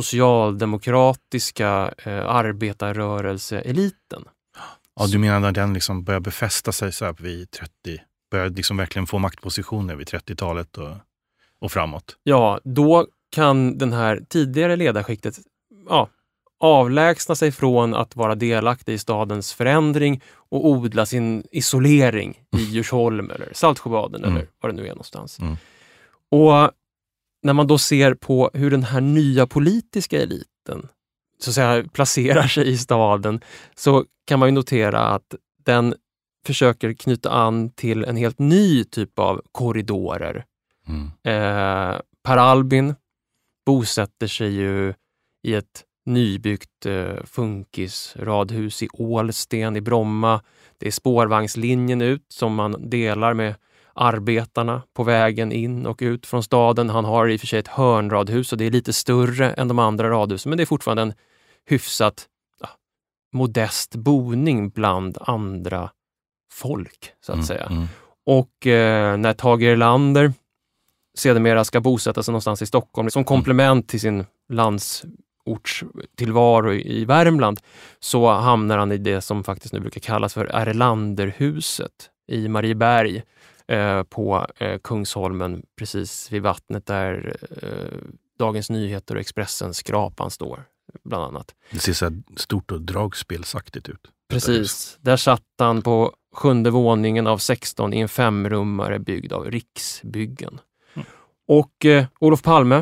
S1: socialdemokratiska eh, arbetarrörelseeliten.
S2: Ja, du menar när den liksom börjar befästa sig så här vid trettio, börjar liksom verkligen få maktpositioner vid trettiotalet och, och framåt?
S1: Ja, då kan den här tidigare ledarskiktet ja, avlägsna sig från att vara delaktig i stadens förändring och odla sin isolering i Djursholm eller Saltsjöbaden mm. eller vad det nu är någonstans. Mm. Och när man då ser på hur den här nya politiska eliten så att säga placerar sig i staden så kan man ju notera att den försöker knyta an till en helt ny typ av korridorer. Mm. Eh, Per Albin bosätter sig ju i ett nybyggt eh, funkisradhus i Ålsten i Bromma. Det är spårvagnslinjen ut som man delar med arbetarna på vägen in och ut från staden. Han har i och för sig ett hörnradhus och det är lite större än de andra radhusen, men det är fortfarande en hyfsat ja, modest boning bland andra folk, så att mm, säga. Mm. Och eh, när Tage Erlander sedermera ska bosätta sig någonstans i Stockholm som komplement till sin landsortstillvaro i Värmland, så hamnar han i det som faktiskt nu brukar kallas för Erlanderhuset i Marieberg, Eh, på eh, Kungsholmen precis vid vattnet där eh, Dagens Nyheter och Expressen skrapan står bland annat.
S2: Det ser så här stort och dragspelsaktigt ut.
S1: Precis, där satt han på sjunde våningen av sexton i en femrummare byggd av Riksbyggen. Mm. Och eh, Olof Palme,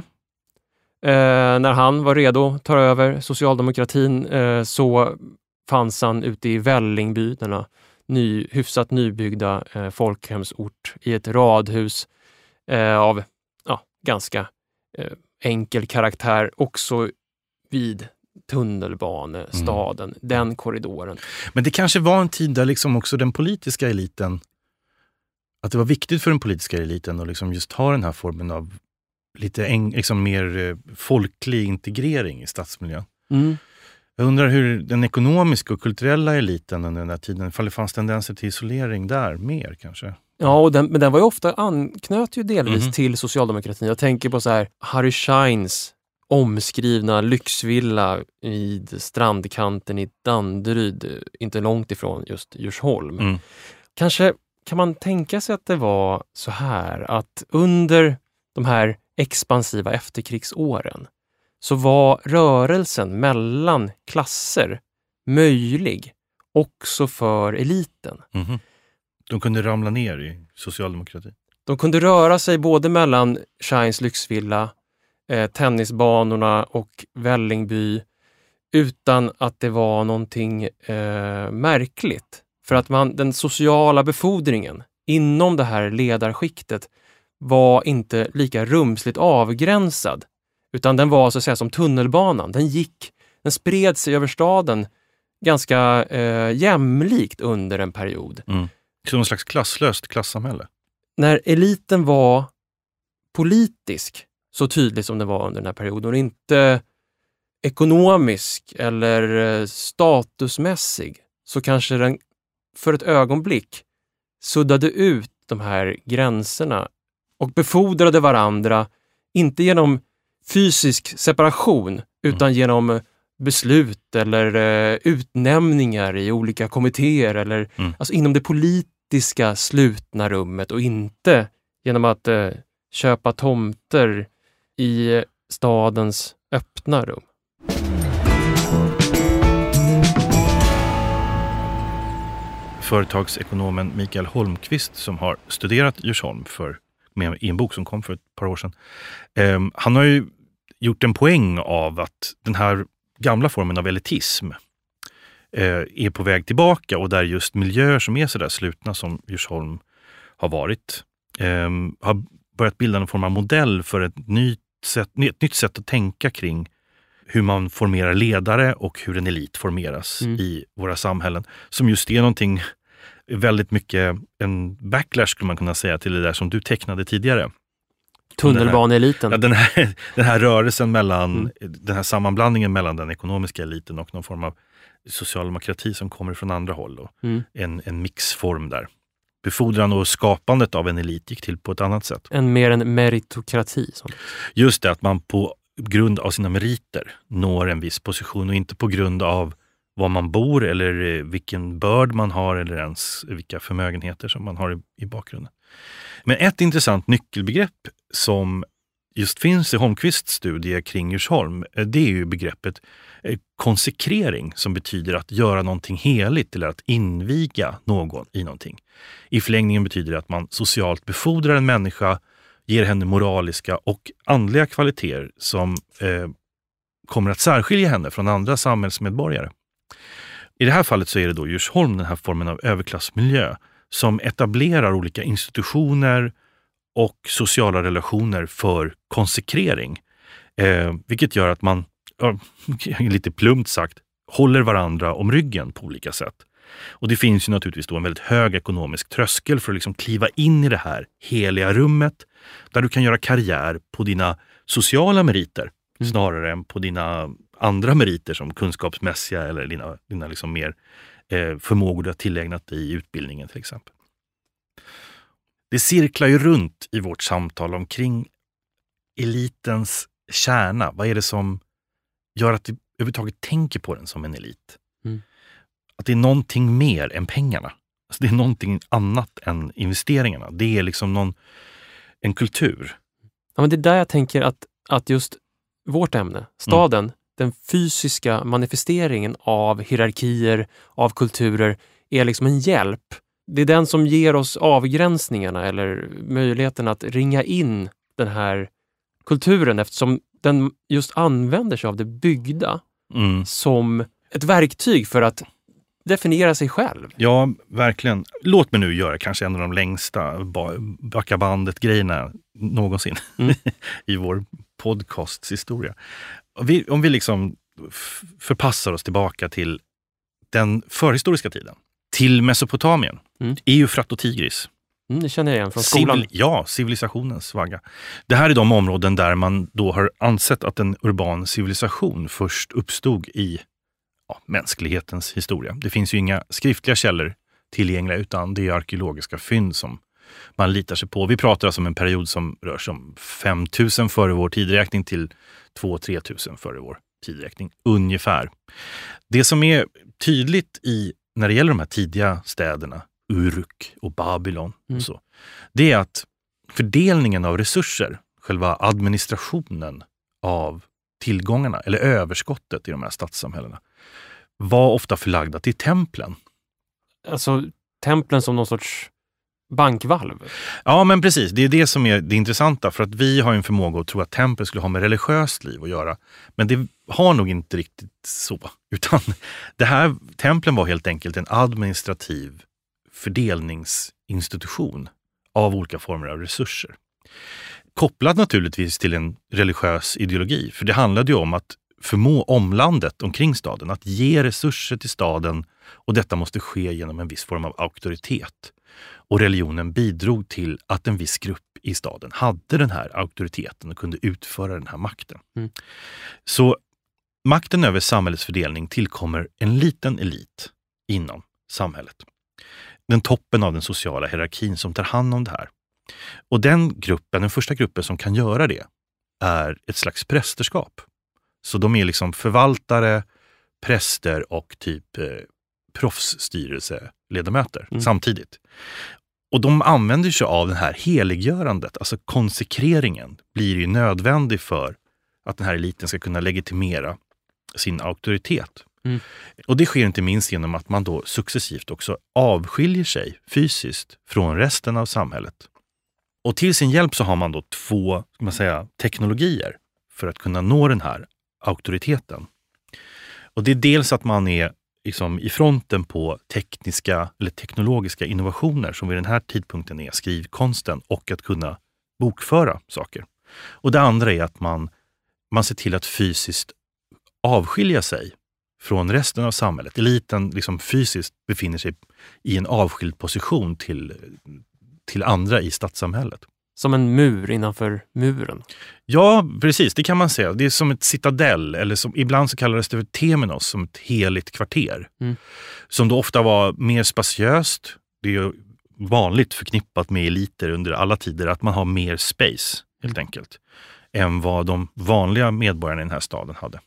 S1: eh, när han var redo att ta över socialdemokratin eh, så fanns han ute i Vällingby, denna Ny, hyfsat nybyggda eh, folkhemsort i ett radhus eh, av ja, ganska eh, enkel karaktär, också vid tunnelbanestaden, mm. den korridoren.
S2: Men det kanske var en tid där liksom också den politiska eliten, att det var viktigt för den politiska eliten att liksom just ha den här formen av lite en, liksom mer eh, folklig integrering i stadsmiljön. Mm. Jag undrar hur den ekonomiska och kulturella eliten under den här tiden, ifall det fanns tendenser till isolering där mer kanske?
S1: Ja, och den, men den var ju ofta anknöt ju delvis mm. till socialdemokratin. Jag tänker på så här Harry Scheins omskrivna lyxvilla vid strandkanten i Danderyd, inte långt ifrån just Djursholm. Mm. Kanske kan man tänka sig att det var så här att under de här expansiva efterkrigsåren så var rörelsen mellan klasser möjlig också för eliten.
S2: Mm-hmm. De kunde ramla ner i socialdemokratin.
S1: De kunde röra sig både mellan Scheins lyxvilla, eh, tennisbanorna och Vällingby utan att det var någonting eh, märkligt. För att man, den sociala befordringen inom det här ledarskiktet var inte lika rumsligt avgränsad. Utan den var så att säga som tunnelbanan. Den gick, den spred sig över staden ganska eh, jämlikt under en period.
S2: Mm. Som en slags klasslöst klassamhälle.
S1: När eliten var politisk, så tydlig som det var under den här perioden, och inte ekonomisk eller statusmässig, så kanske den för ett ögonblick suddade ut de här gränserna och befordrade varandra, inte genom fysisk separation utan mm. genom beslut eller uh, utnämningar i olika kommittéer eller mm. alltså inom det politiska slutna rummet, och inte genom att uh, köpa tomter i stadens öppna rum.
S2: Företagsekonomen Mikael Holmqvist, som har studerat Djursholm för, med, i en bok som kom för ett par år sedan. Eh, han har ju gjort en poäng av att den här gamla formen av elitism eh, är på väg tillbaka, och där just miljöer som är så där slutna som Djursholm har varit eh, har börjat bilda en form av modell för ett nytt sätt, ett nytt sätt att tänka kring hur man formerar ledare och hur en elit formeras mm. i våra samhällen. Som just är någonting väldigt mycket en backlash, skulle man kunna säga, till det där som du tecknade tidigare.
S1: Tunnelbaneeliten.
S2: Ja, den, här, den här rörelsen mellan, mm. den här sammanblandningen mellan den ekonomiska eliten och någon form av socialdemokrati som kommer från andra håll. Och mm. en, en mixform där. Befordran och skapandet av en elit gick till på ett annat sätt.
S1: En mer en meritokrati. Som.
S2: Just det, att man på grund av sina meriter når en viss position och inte på grund av var man bor eller vilken börd man har eller ens vilka förmögenheter som man har i, i bakgrunden. Men ett intressant nyckelbegrepp som just finns i Holmqvists studie kring Djursholm, det är ju begreppet konsekrering, som betyder att göra någonting heligt eller att inviga någon i någonting. I förlängningen betyder det att man socialt befordrar en människa, ger henne moraliska och andliga kvaliteter som eh, kommer att särskilja henne från andra samhällsmedborgare. I det här fallet så är det då Djursholm, den här formen av överklassmiljö, som etablerar olika institutioner och sociala relationer för konsekrering. Eh, vilket gör att man, ja, lite plumpt sagt, håller varandra om ryggen på olika sätt. Och det finns ju naturligtvis då en väldigt hög ekonomisk tröskel för att liksom kliva in i det här heliga rummet där du kan göra karriär på dina sociala meriter mm. snarare än på dina andra meriter som kunskapsmässiga eller dina, dina liksom mer eh, förmågor du har tillägnat i utbildningen till exempel. Det cirklar ju runt i vårt samtal omkring elitens kärna. Vad är det som gör att vi överhuvudtaget tänker på den som en elit? Mm. Att det är någonting mer än pengarna. Alltså det är någonting annat än investeringarna. Det är liksom någon, en kultur.
S1: Ja, men det är där jag tänker att, att just vårt ämne, staden, mm. den fysiska manifesteringen av hierarkier, av kulturer, är liksom en hjälp. Det är den som ger oss avgränsningarna eller möjligheten att ringa in den här kulturen, eftersom den just använder sig av det byggda mm. som ett verktyg för att definiera sig själv.
S2: Ja, verkligen. Låt mig nu göra kanske en av de längsta backa bandet-grejerna någonsin mm. i vår podcasts historia. Vi, om vi liksom f- förpassar oss tillbaka till den förhistoriska tiden, till Mesopotamien, mm. Eufrat och Tigris.
S1: Mm, det känner jag igen från skolan.
S2: Civil, ja, civilisationens vagga. Det här är de områden där man då har ansett att en urban civilisation först uppstod i ja, mänsklighetens historia. Det finns ju inga skriftliga källor tillgängliga, utan det är arkeologiska fynd som man litar sig på. Vi pratar alltså om en period som rör sig om fem tusen före vår tidräkning till två till tre tusen före vår tidräkning, ungefär. Det som är tydligt i när det gäller de här tidiga städerna, Uruk och Babylon mm. och så, det är att fördelningen av resurser, själva administrationen av tillgångarna eller överskottet i de här stadssamhällena, var ofta förlagda till templen.
S1: Alltså templen som någon sorts bankvalv?
S2: Ja, men precis. Det är det som är det intressanta, för att vi har en förmåga att tro att tempel skulle ha med religiöst liv att göra. Men det har nog inte riktigt så. Utan det här, templen var helt enkelt en administrativ fördelningsinstitution av olika former av resurser. Kopplad naturligtvis till en religiös ideologi. För det handlade ju om att förmå omlandet omkring staden att ge resurser till staden, och detta måste ske genom en viss form av auktoritet. Och religionen bidrog till att en viss grupp i staden hade den här auktoriteten och kunde utföra den här makten. Mm. Så makten över samhällets fördelning tillkommer en liten elit inom samhället. Den toppen av den sociala hierarkin som tar hand om det här. Och den gruppen, den första gruppen som kan göra det, är ett slags prästerskap. Så de är liksom förvaltare, präster och typ eh, proffsstyrelseledamöter mm. samtidigt. Och de använder sig av det här heliggörandet, alltså konsekreringen blir ju nödvändig för att den här eliten ska kunna legitimera sin auktoritet.
S1: Mm.
S2: Och det sker inte minst genom att man då successivt också avskiljer sig fysiskt från resten av samhället. Och till sin hjälp så har man då två, ska man säga, teknologier för att kunna nå den här auktoriteten. Och det är dels att man är liksom i fronten på tekniska eller teknologiska innovationer som vid den här tidpunkten är skrivkonsten och att kunna bokföra saker. Och det andra är att man, man ser till att fysiskt avskilja sig från resten av samhället. Eliten liksom fysiskt befinner sig i en avskild position till, till andra i stadssamhället.
S1: Som en mur innanför muren.
S2: Ja, precis. Det kan man säga. Det är som ett citadell, eller som ibland så kallades det för temenos, som ett heligt kvarter.
S1: Mm.
S2: Som då ofta var mer spaciöst. Det är ju vanligt förknippat med eliter under alla tider att man har mer space, helt
S1: Mm.
S2: enkelt, än vad de vanliga medborgarna i den här staden hade.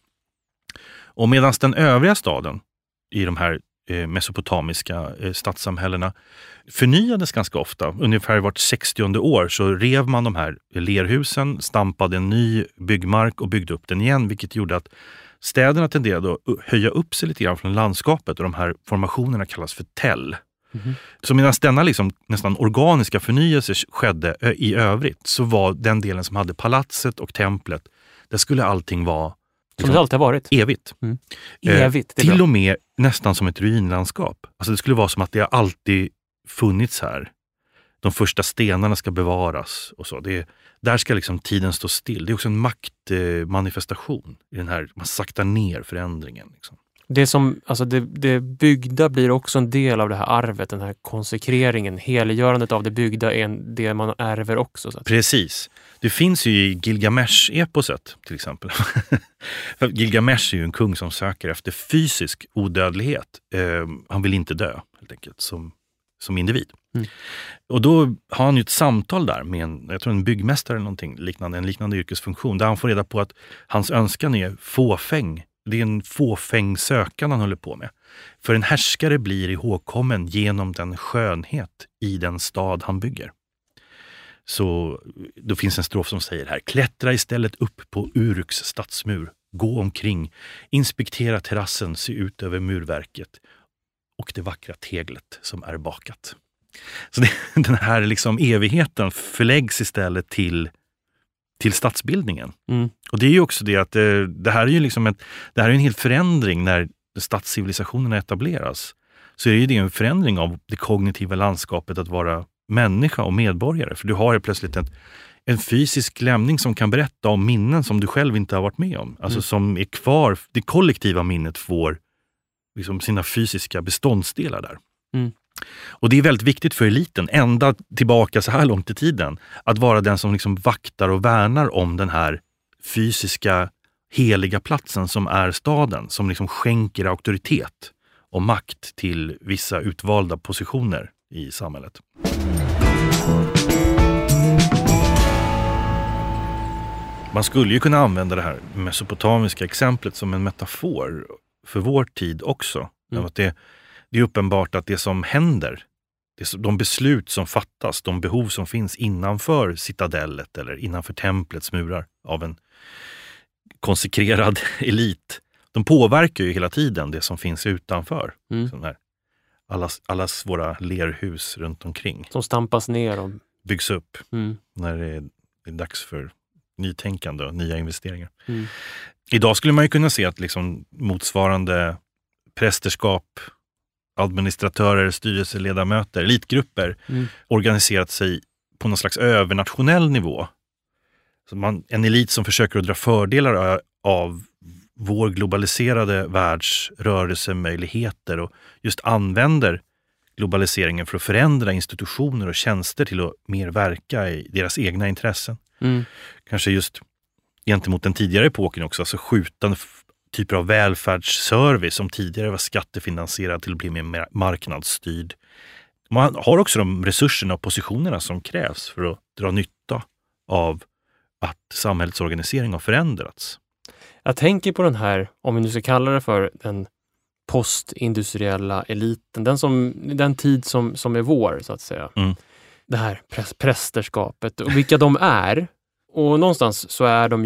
S2: Och medan den övriga staden i de här eh, mesopotamiska eh, stadssamhällena förnyades ganska ofta. Ungefär vart sextionde år så rev man de här lerhusen, stampade en ny byggmark och byggde upp den igen, vilket gjorde att städerna tenderade att höja upp sig lite grann från landskapet och de här formationerna kallas för tell.
S1: Mm.
S2: Så medan denna liksom nästan organiska förnyelse skedde ö- i övrigt så var den delen som hade palatset och templet, där skulle allting vara
S1: Som det alltid har varit.
S2: evigt.
S1: Mm.
S2: Eh,
S1: Evigt. Det är
S2: till
S1: bra.
S2: och med nästan som ett ruinlandskap. Alltså det skulle vara som att det har alltid funnits här. De första stenarna ska bevaras och så. Det är, där ska liksom tiden stå still. Det är också en maktmanifestation i den här, man saktar ner förändringen. Liksom.
S1: Det, som, alltså det, det byggda blir också en del av det här arvet, den här konsekreringen. Helgörandet av det byggda är en, det man ärver också. Så att.
S2: Precis. Det finns ju i Gilgamesh-eposet till exempel. För Gilgamesh är ju en kung som söker efter fysisk odödlighet. Eh, han vill inte dö helt enkelt som, som individ.
S1: Mm.
S2: Och då har han ju ett samtal där med en, jag tror en byggmästare eller någonting liknande, en liknande yrkesfunktion där han får reda på att hans önskan är fåfäng. Det är en fåfäng sökan han håller på med. För en härskare blir ihågkommen genom den skönhet i den stad han bygger. Så då finns en strof som säger här: klättra istället upp på Uruks stadsmur, gå omkring, inspektera terrassen, se ut över murverket och det vackra teglet som är bakat. Så det, den här liksom evigheten förläggs istället till, till stadsbildningen.
S1: Mm.
S2: Och det är ju också det att det, det här är ju liksom ett, det här är en hel förändring när stadscivilisationerna etableras. Så är det ju en förändring av det kognitiva landskapet att vara människa och medborgare. För du har ju plötsligt en, en fysisk lämning som kan berätta om minnen som du själv inte har varit med om. Alltså
S1: Mm.
S2: som är kvar, det kollektiva minnet får liksom sina fysiska beståndsdelar där.
S1: Mm.
S2: Och det är väldigt viktigt för eliten, ända tillbaka så här långt i tiden, att vara den som liksom vaktar och värnar om den här fysiska heliga platsen som är staden, som liksom skänker auktoritet och makt till vissa utvalda positioner i samhället. Man skulle ju kunna använda det här mesopotamiska exemplet som en metafor för vår tid också.
S1: Mm.
S2: Att det, det är uppenbart att det som händer, det, de beslut som fattas, de behov som finns innanför citadellet eller innanför templets murar av en konsekrerad elit, de påverkar ju hela tiden det som finns utanför.
S1: Mm.
S2: Sån här, allas, allas våra lerhus runt omkring
S1: Som stampas ner. Och,
S2: byggs upp
S1: mm.
S2: när det är, det är dags för nytänkande och nya investeringar.
S1: Mm.
S2: Idag skulle man ju kunna se att liksom motsvarande prästerskap, administratörer, styrelseledamöter, elitgrupper
S1: Mm.
S2: organiserat sig på någon slags övernationell nivå. Så man, en elit som försöker att dra fördelar av vår globaliserade världs rörelsemöjligheter och just använder globaliseringen för att förändra institutioner och tjänster till att mer verka i deras egna intressen.
S1: Mm.
S2: Kanske just gentemot den tidigare epoken också, alltså skjutande typer av välfärdsservice som tidigare var skattefinansierad till att bli mer marknadsstyrd. Man har också de resurserna och positionerna som krävs för att dra nytta av att samhällets organisering har förändrats.
S1: Jag tänker på den här, om vi nu ska kalla det för den postindustriella eliten, den, som, den tid som, som är vår så att säga.
S2: Mm.
S1: Det här präs, prästerskapet och vilka de är. Och någonstans så är de ju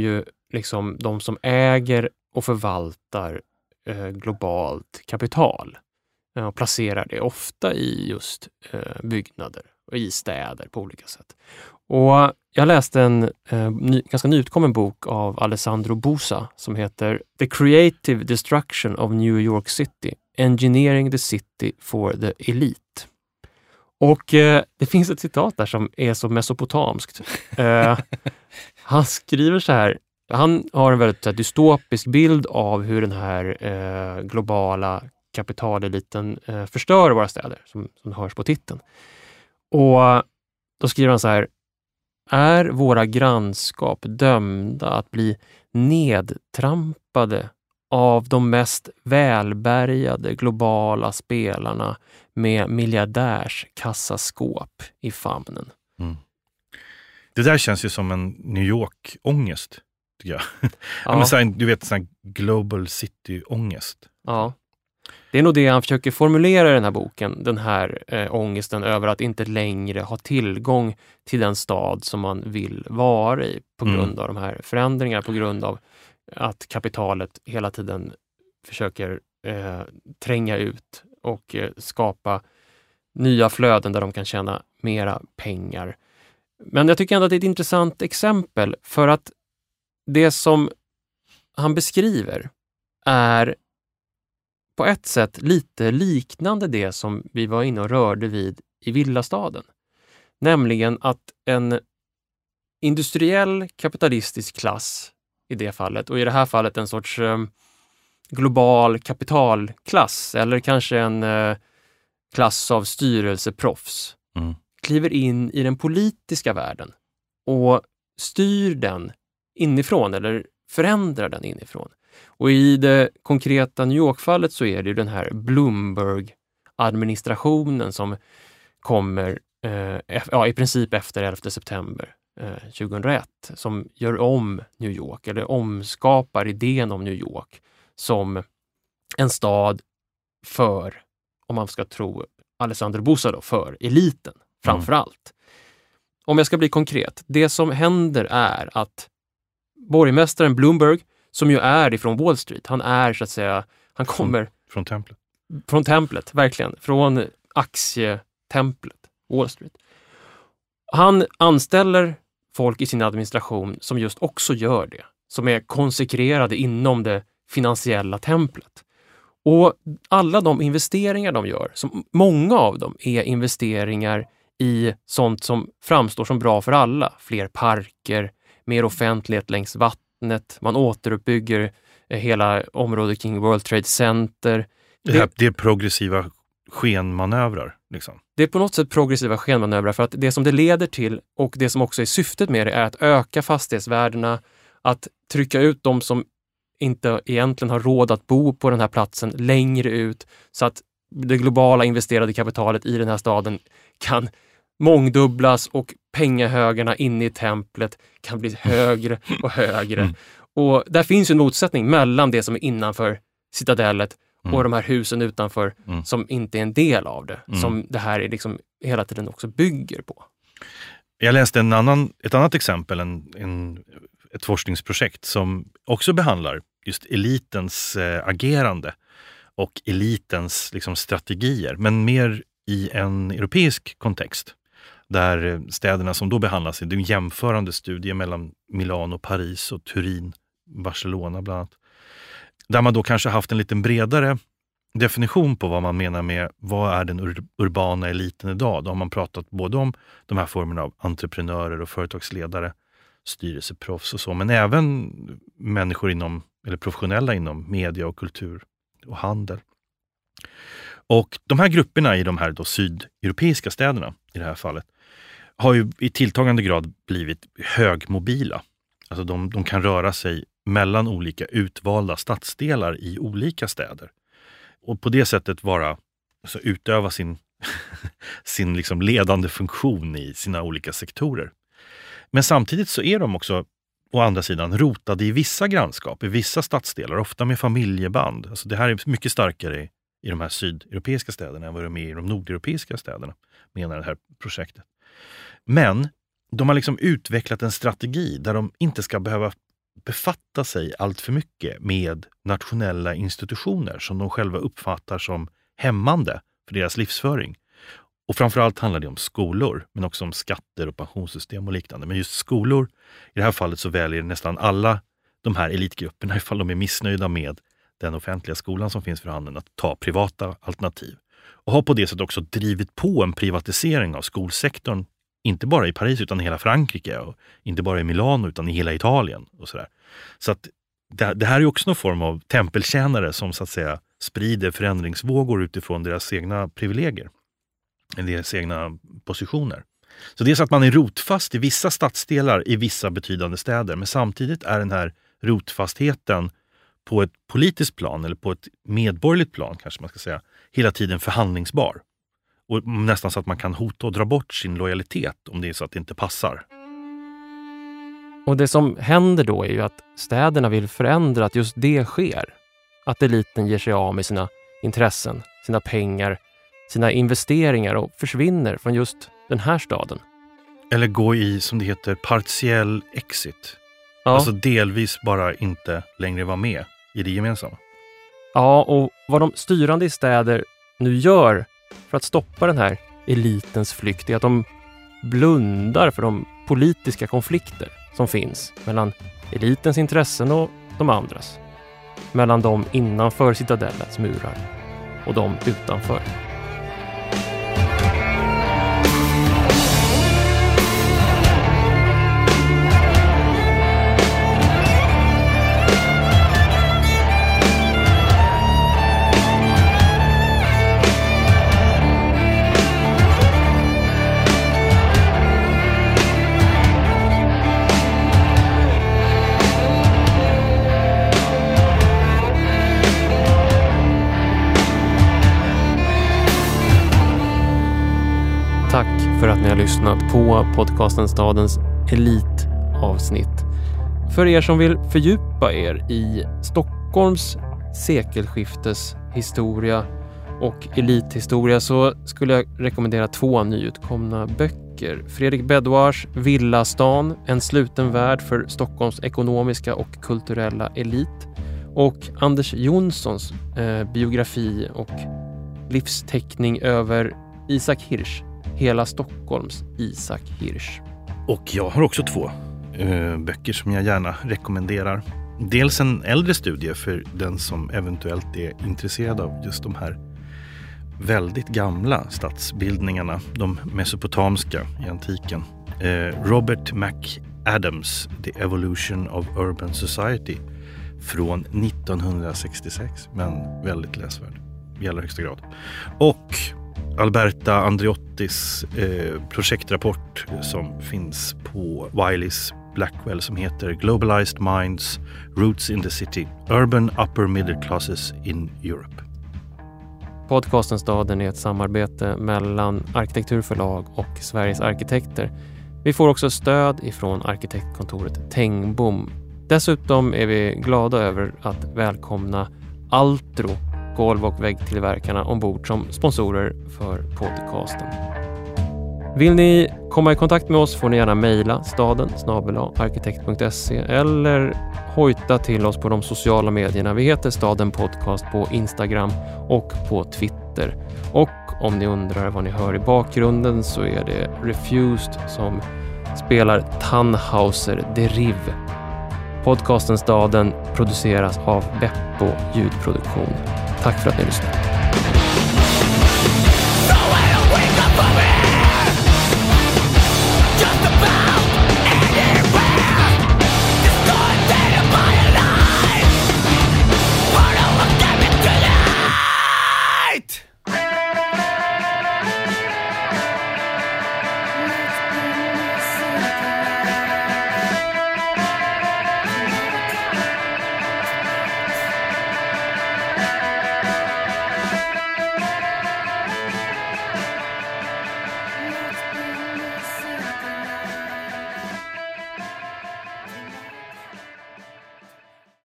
S1: liksom de som äger och förvaltar eh, globalt kapital eh, och placerar det ofta i just eh, byggnader och i städer på olika sätt. Och jag läste en eh, ny, ganska nyutkommen bok av Alessandro Busa som heter The Creative Destruction of New York City, Engineering the City for the Elite. Och eh, det finns ett citat där som är så mesopotamskt. Eh, han skriver så här, han har en väldigt så här, dystopisk bild av hur den här eh, globala kapitaleliten eh, förstör våra städer, som, som hörs på titeln. Och då skriver han så här: är våra grannskap dömda att bli nedtrampade av de mest välbärgade globala spelarna med miljardärskassaskåp i famnen?
S2: Mm. Det där känns ju som en New York-ångest, tycker jag. Ja. Ja, men så här, du vet, sån här Global City-ångest.
S1: Ja. Det är nog det han försöker formulera i den här boken, den här eh, ångesten över att inte längre ha tillgång till den stad som man vill vara i på grund mm. av de här förändringarna, på grund av att kapitalet hela tiden försöker eh, tränga ut och eh, skapa nya flöden där de kan tjäna mera pengar. Men jag tycker ändå att det är ett intressant exempel, för att det som han beskriver är på ett sätt lite liknande det som vi var inne och rörde vid i villastaden. Nämligen att en industriell kapitalistisk klass i det fallet, och i det här fallet en sorts eh, global kapitalklass, eller kanske en eh, klass av styrelseproffs, mm. kliver in i den politiska världen och styr den inifrån, eller förändrar den inifrån. Och i det konkreta New York-fallet så är det ju den här Bloomberg-administrationen som kommer eh, ja, i princip efter elfte september eh, tjugohundraett, som gör om New York, eller omskapar idén om New York som en stad för, om man ska tro Alessandro Busa då, för eliten framför allt. Mm. Om jag ska bli konkret, det som händer är att borgmästaren Bloomberg, som ju är ifrån Wall Street, han är så att säga, han kommer
S2: från, från templet.
S1: Från templet, verkligen. Från aktietemplet, Wall Street. Han anställer folk i sin administration som just också gör det. Som är konsekrerade inom det finansiella templet. Och alla de investeringar de gör, som många av dem är investeringar i sånt som framstår som bra för alla. Fler parker, mer offentlighet längs vattnet, man återuppbygger hela området kring World Trade Center.
S2: Det, det, det är progressiva skenmanövrar. Liksom.
S1: Det är på något sätt progressiva skenmanövrar, för att det som det leder till, och det som också är syftet med det, är att öka fastighetsvärdena, att trycka ut de som inte egentligen har råd att bo på den här platsen längre ut, så att det globala investerade kapitalet i den här staden kan mångdubblas och pengahögarna inne i templet kan bli högre och högre. Mm. Och där finns ju en motsättning mellan det som är innanför citadellet mm. och de här husen utanför mm. som inte är en del av det. Mm. Som det här är liksom hela tiden också bygger på.
S2: Jag läste en annan, ett annat exempel, en, en, ett forskningsprojekt som också behandlar just elitens äh, agerande och elitens liksom, strategier, men mer i en europeisk kontext. Där städerna som då behandlas, det är en jämförande studie mellan Milano, Paris och Turin, Barcelona bland annat. Där man då kanske haft en lite bredare definition på vad man menar med vad är den ur- urbana eliten idag. Då har man pratat både om de här formerna av entreprenörer och företagsledare, styrelseproffs och så, men även människor inom, eller professionella inom media och kultur och handel. Och de här grupperna i de här då sydeuropeiska städerna i det här fallet har ju i tilltagande grad blivit högmobila. Alltså de, de kan röra sig mellan olika utvalda stadsdelar i olika städer. Och på det sättet vara, alltså utöva sin, sin liksom ledande funktion i sina olika sektorer. Men samtidigt så är de också å andra sidan rotade i vissa grannskap, i vissa stadsdelar, ofta med familjeband. Alltså det här är mycket starkare i, i de här sydeuropeiska städerna än vad de är i de nordeuropeiska städerna, menar det här projektet. Men de har liksom utvecklat en strategi där de inte ska behöva befatta sig allt för mycket med nationella institutioner som de själva uppfattar som hämmande för deras livsföring. Och framförallt handlar det om skolor, men också om skatter och pensionssystem och liknande. Men just skolor, i det här fallet så väljer nästan alla de här elitgrupperna, ifall de är missnöjda med den offentliga skolan som finns för handen, att ta privata alternativ. Och har på det sättet också drivit på en privatisering av skolsektorn, inte bara i Paris utan i hela Frankrike, och inte bara i Milano utan i hela Italien och sådär. Så att det, det här är också någon form av tempeltjänare som så att säga sprider förändringsvågor utifrån deras egna privilegier, deras egna positioner. Så det är så att man är rotfast i vissa stadsdelar i vissa betydande städer, men samtidigt är den här rotfastheten på ett politiskt plan eller på ett medborgerligt plan, kanske man ska säga, hela tiden förhandlingsbar. Och nästan så att man kan hota och dra bort sin lojalitet om det är så att det inte passar.
S1: Och det som händer då är ju att städerna vill förändra att just det sker. Att eliten ger sig av med sina intressen, sina pengar, sina investeringar och försvinner från just den här staden.
S2: Eller gå i, som det heter, partiell exit.
S1: Ja.
S2: Alltså delvis bara inte längre vara med i det gemensamma.
S1: Ja, och vad de styrande i städer nu gör för att stoppa den här elitens flykt är att de blundar för de politiska konflikter som finns mellan elitens intressen och de andras. Mellan de innanför citadellets murar och de utanför. Tack för att ni har lyssnat på podcasten Stadens elitavsnitt. För er som vill fördjupa er i Stockholms sekelskiftes historia och elithistoria så skulle jag rekommendera två nyutkomna böcker. Fredrik Bedouars Villastan, en sluten värld för Stockholms ekonomiska och kulturella elit, och Anders Jonssons eh, biografi och livsteckning över Isak Hirsch, Hela Stockholms Isak Hirsch.
S2: Och jag har också två eh, böcker som jag gärna rekommenderar. Dels en äldre studie för den som eventuellt är intresserad av just de här väldigt gamla stadsbildningarna, de mesopotamiska i antiken. Eh, Robert McAdams, The Evolution of Urban Society från nittonhundrasextiosex, men väldigt läsvärd i allra högsta grad. Och Alberta Andreottis eh, projektrapport som finns på Wileys Blackwell som heter Globalized Minds, Roots in the City, Urban Upper Middle Classes in Europe.
S1: Podcasten Staden är ett samarbete mellan Arkitekturförlag och Sveriges arkitekter. Vi får också stöd ifrån arkitektkontoret Tengbom. Dessutom är vi glada över att välkomna Altro, golv- och väggtillverkarna ombord som sponsorer för podcasten. Vill ni komma i kontakt med oss får ni gärna mejla staden snabel-a arkitekt punkt se eller hojta till oss på de sociala medierna. Vi heter Staden Podcast på Instagram och på Twitter. Och om ni undrar vad ni hör i bakgrunden så är det Refused som spelar Tannhauser de Riv. Podcasten Staden produceras av Beppo ljudproduktion. Tack för att ni lyssnade.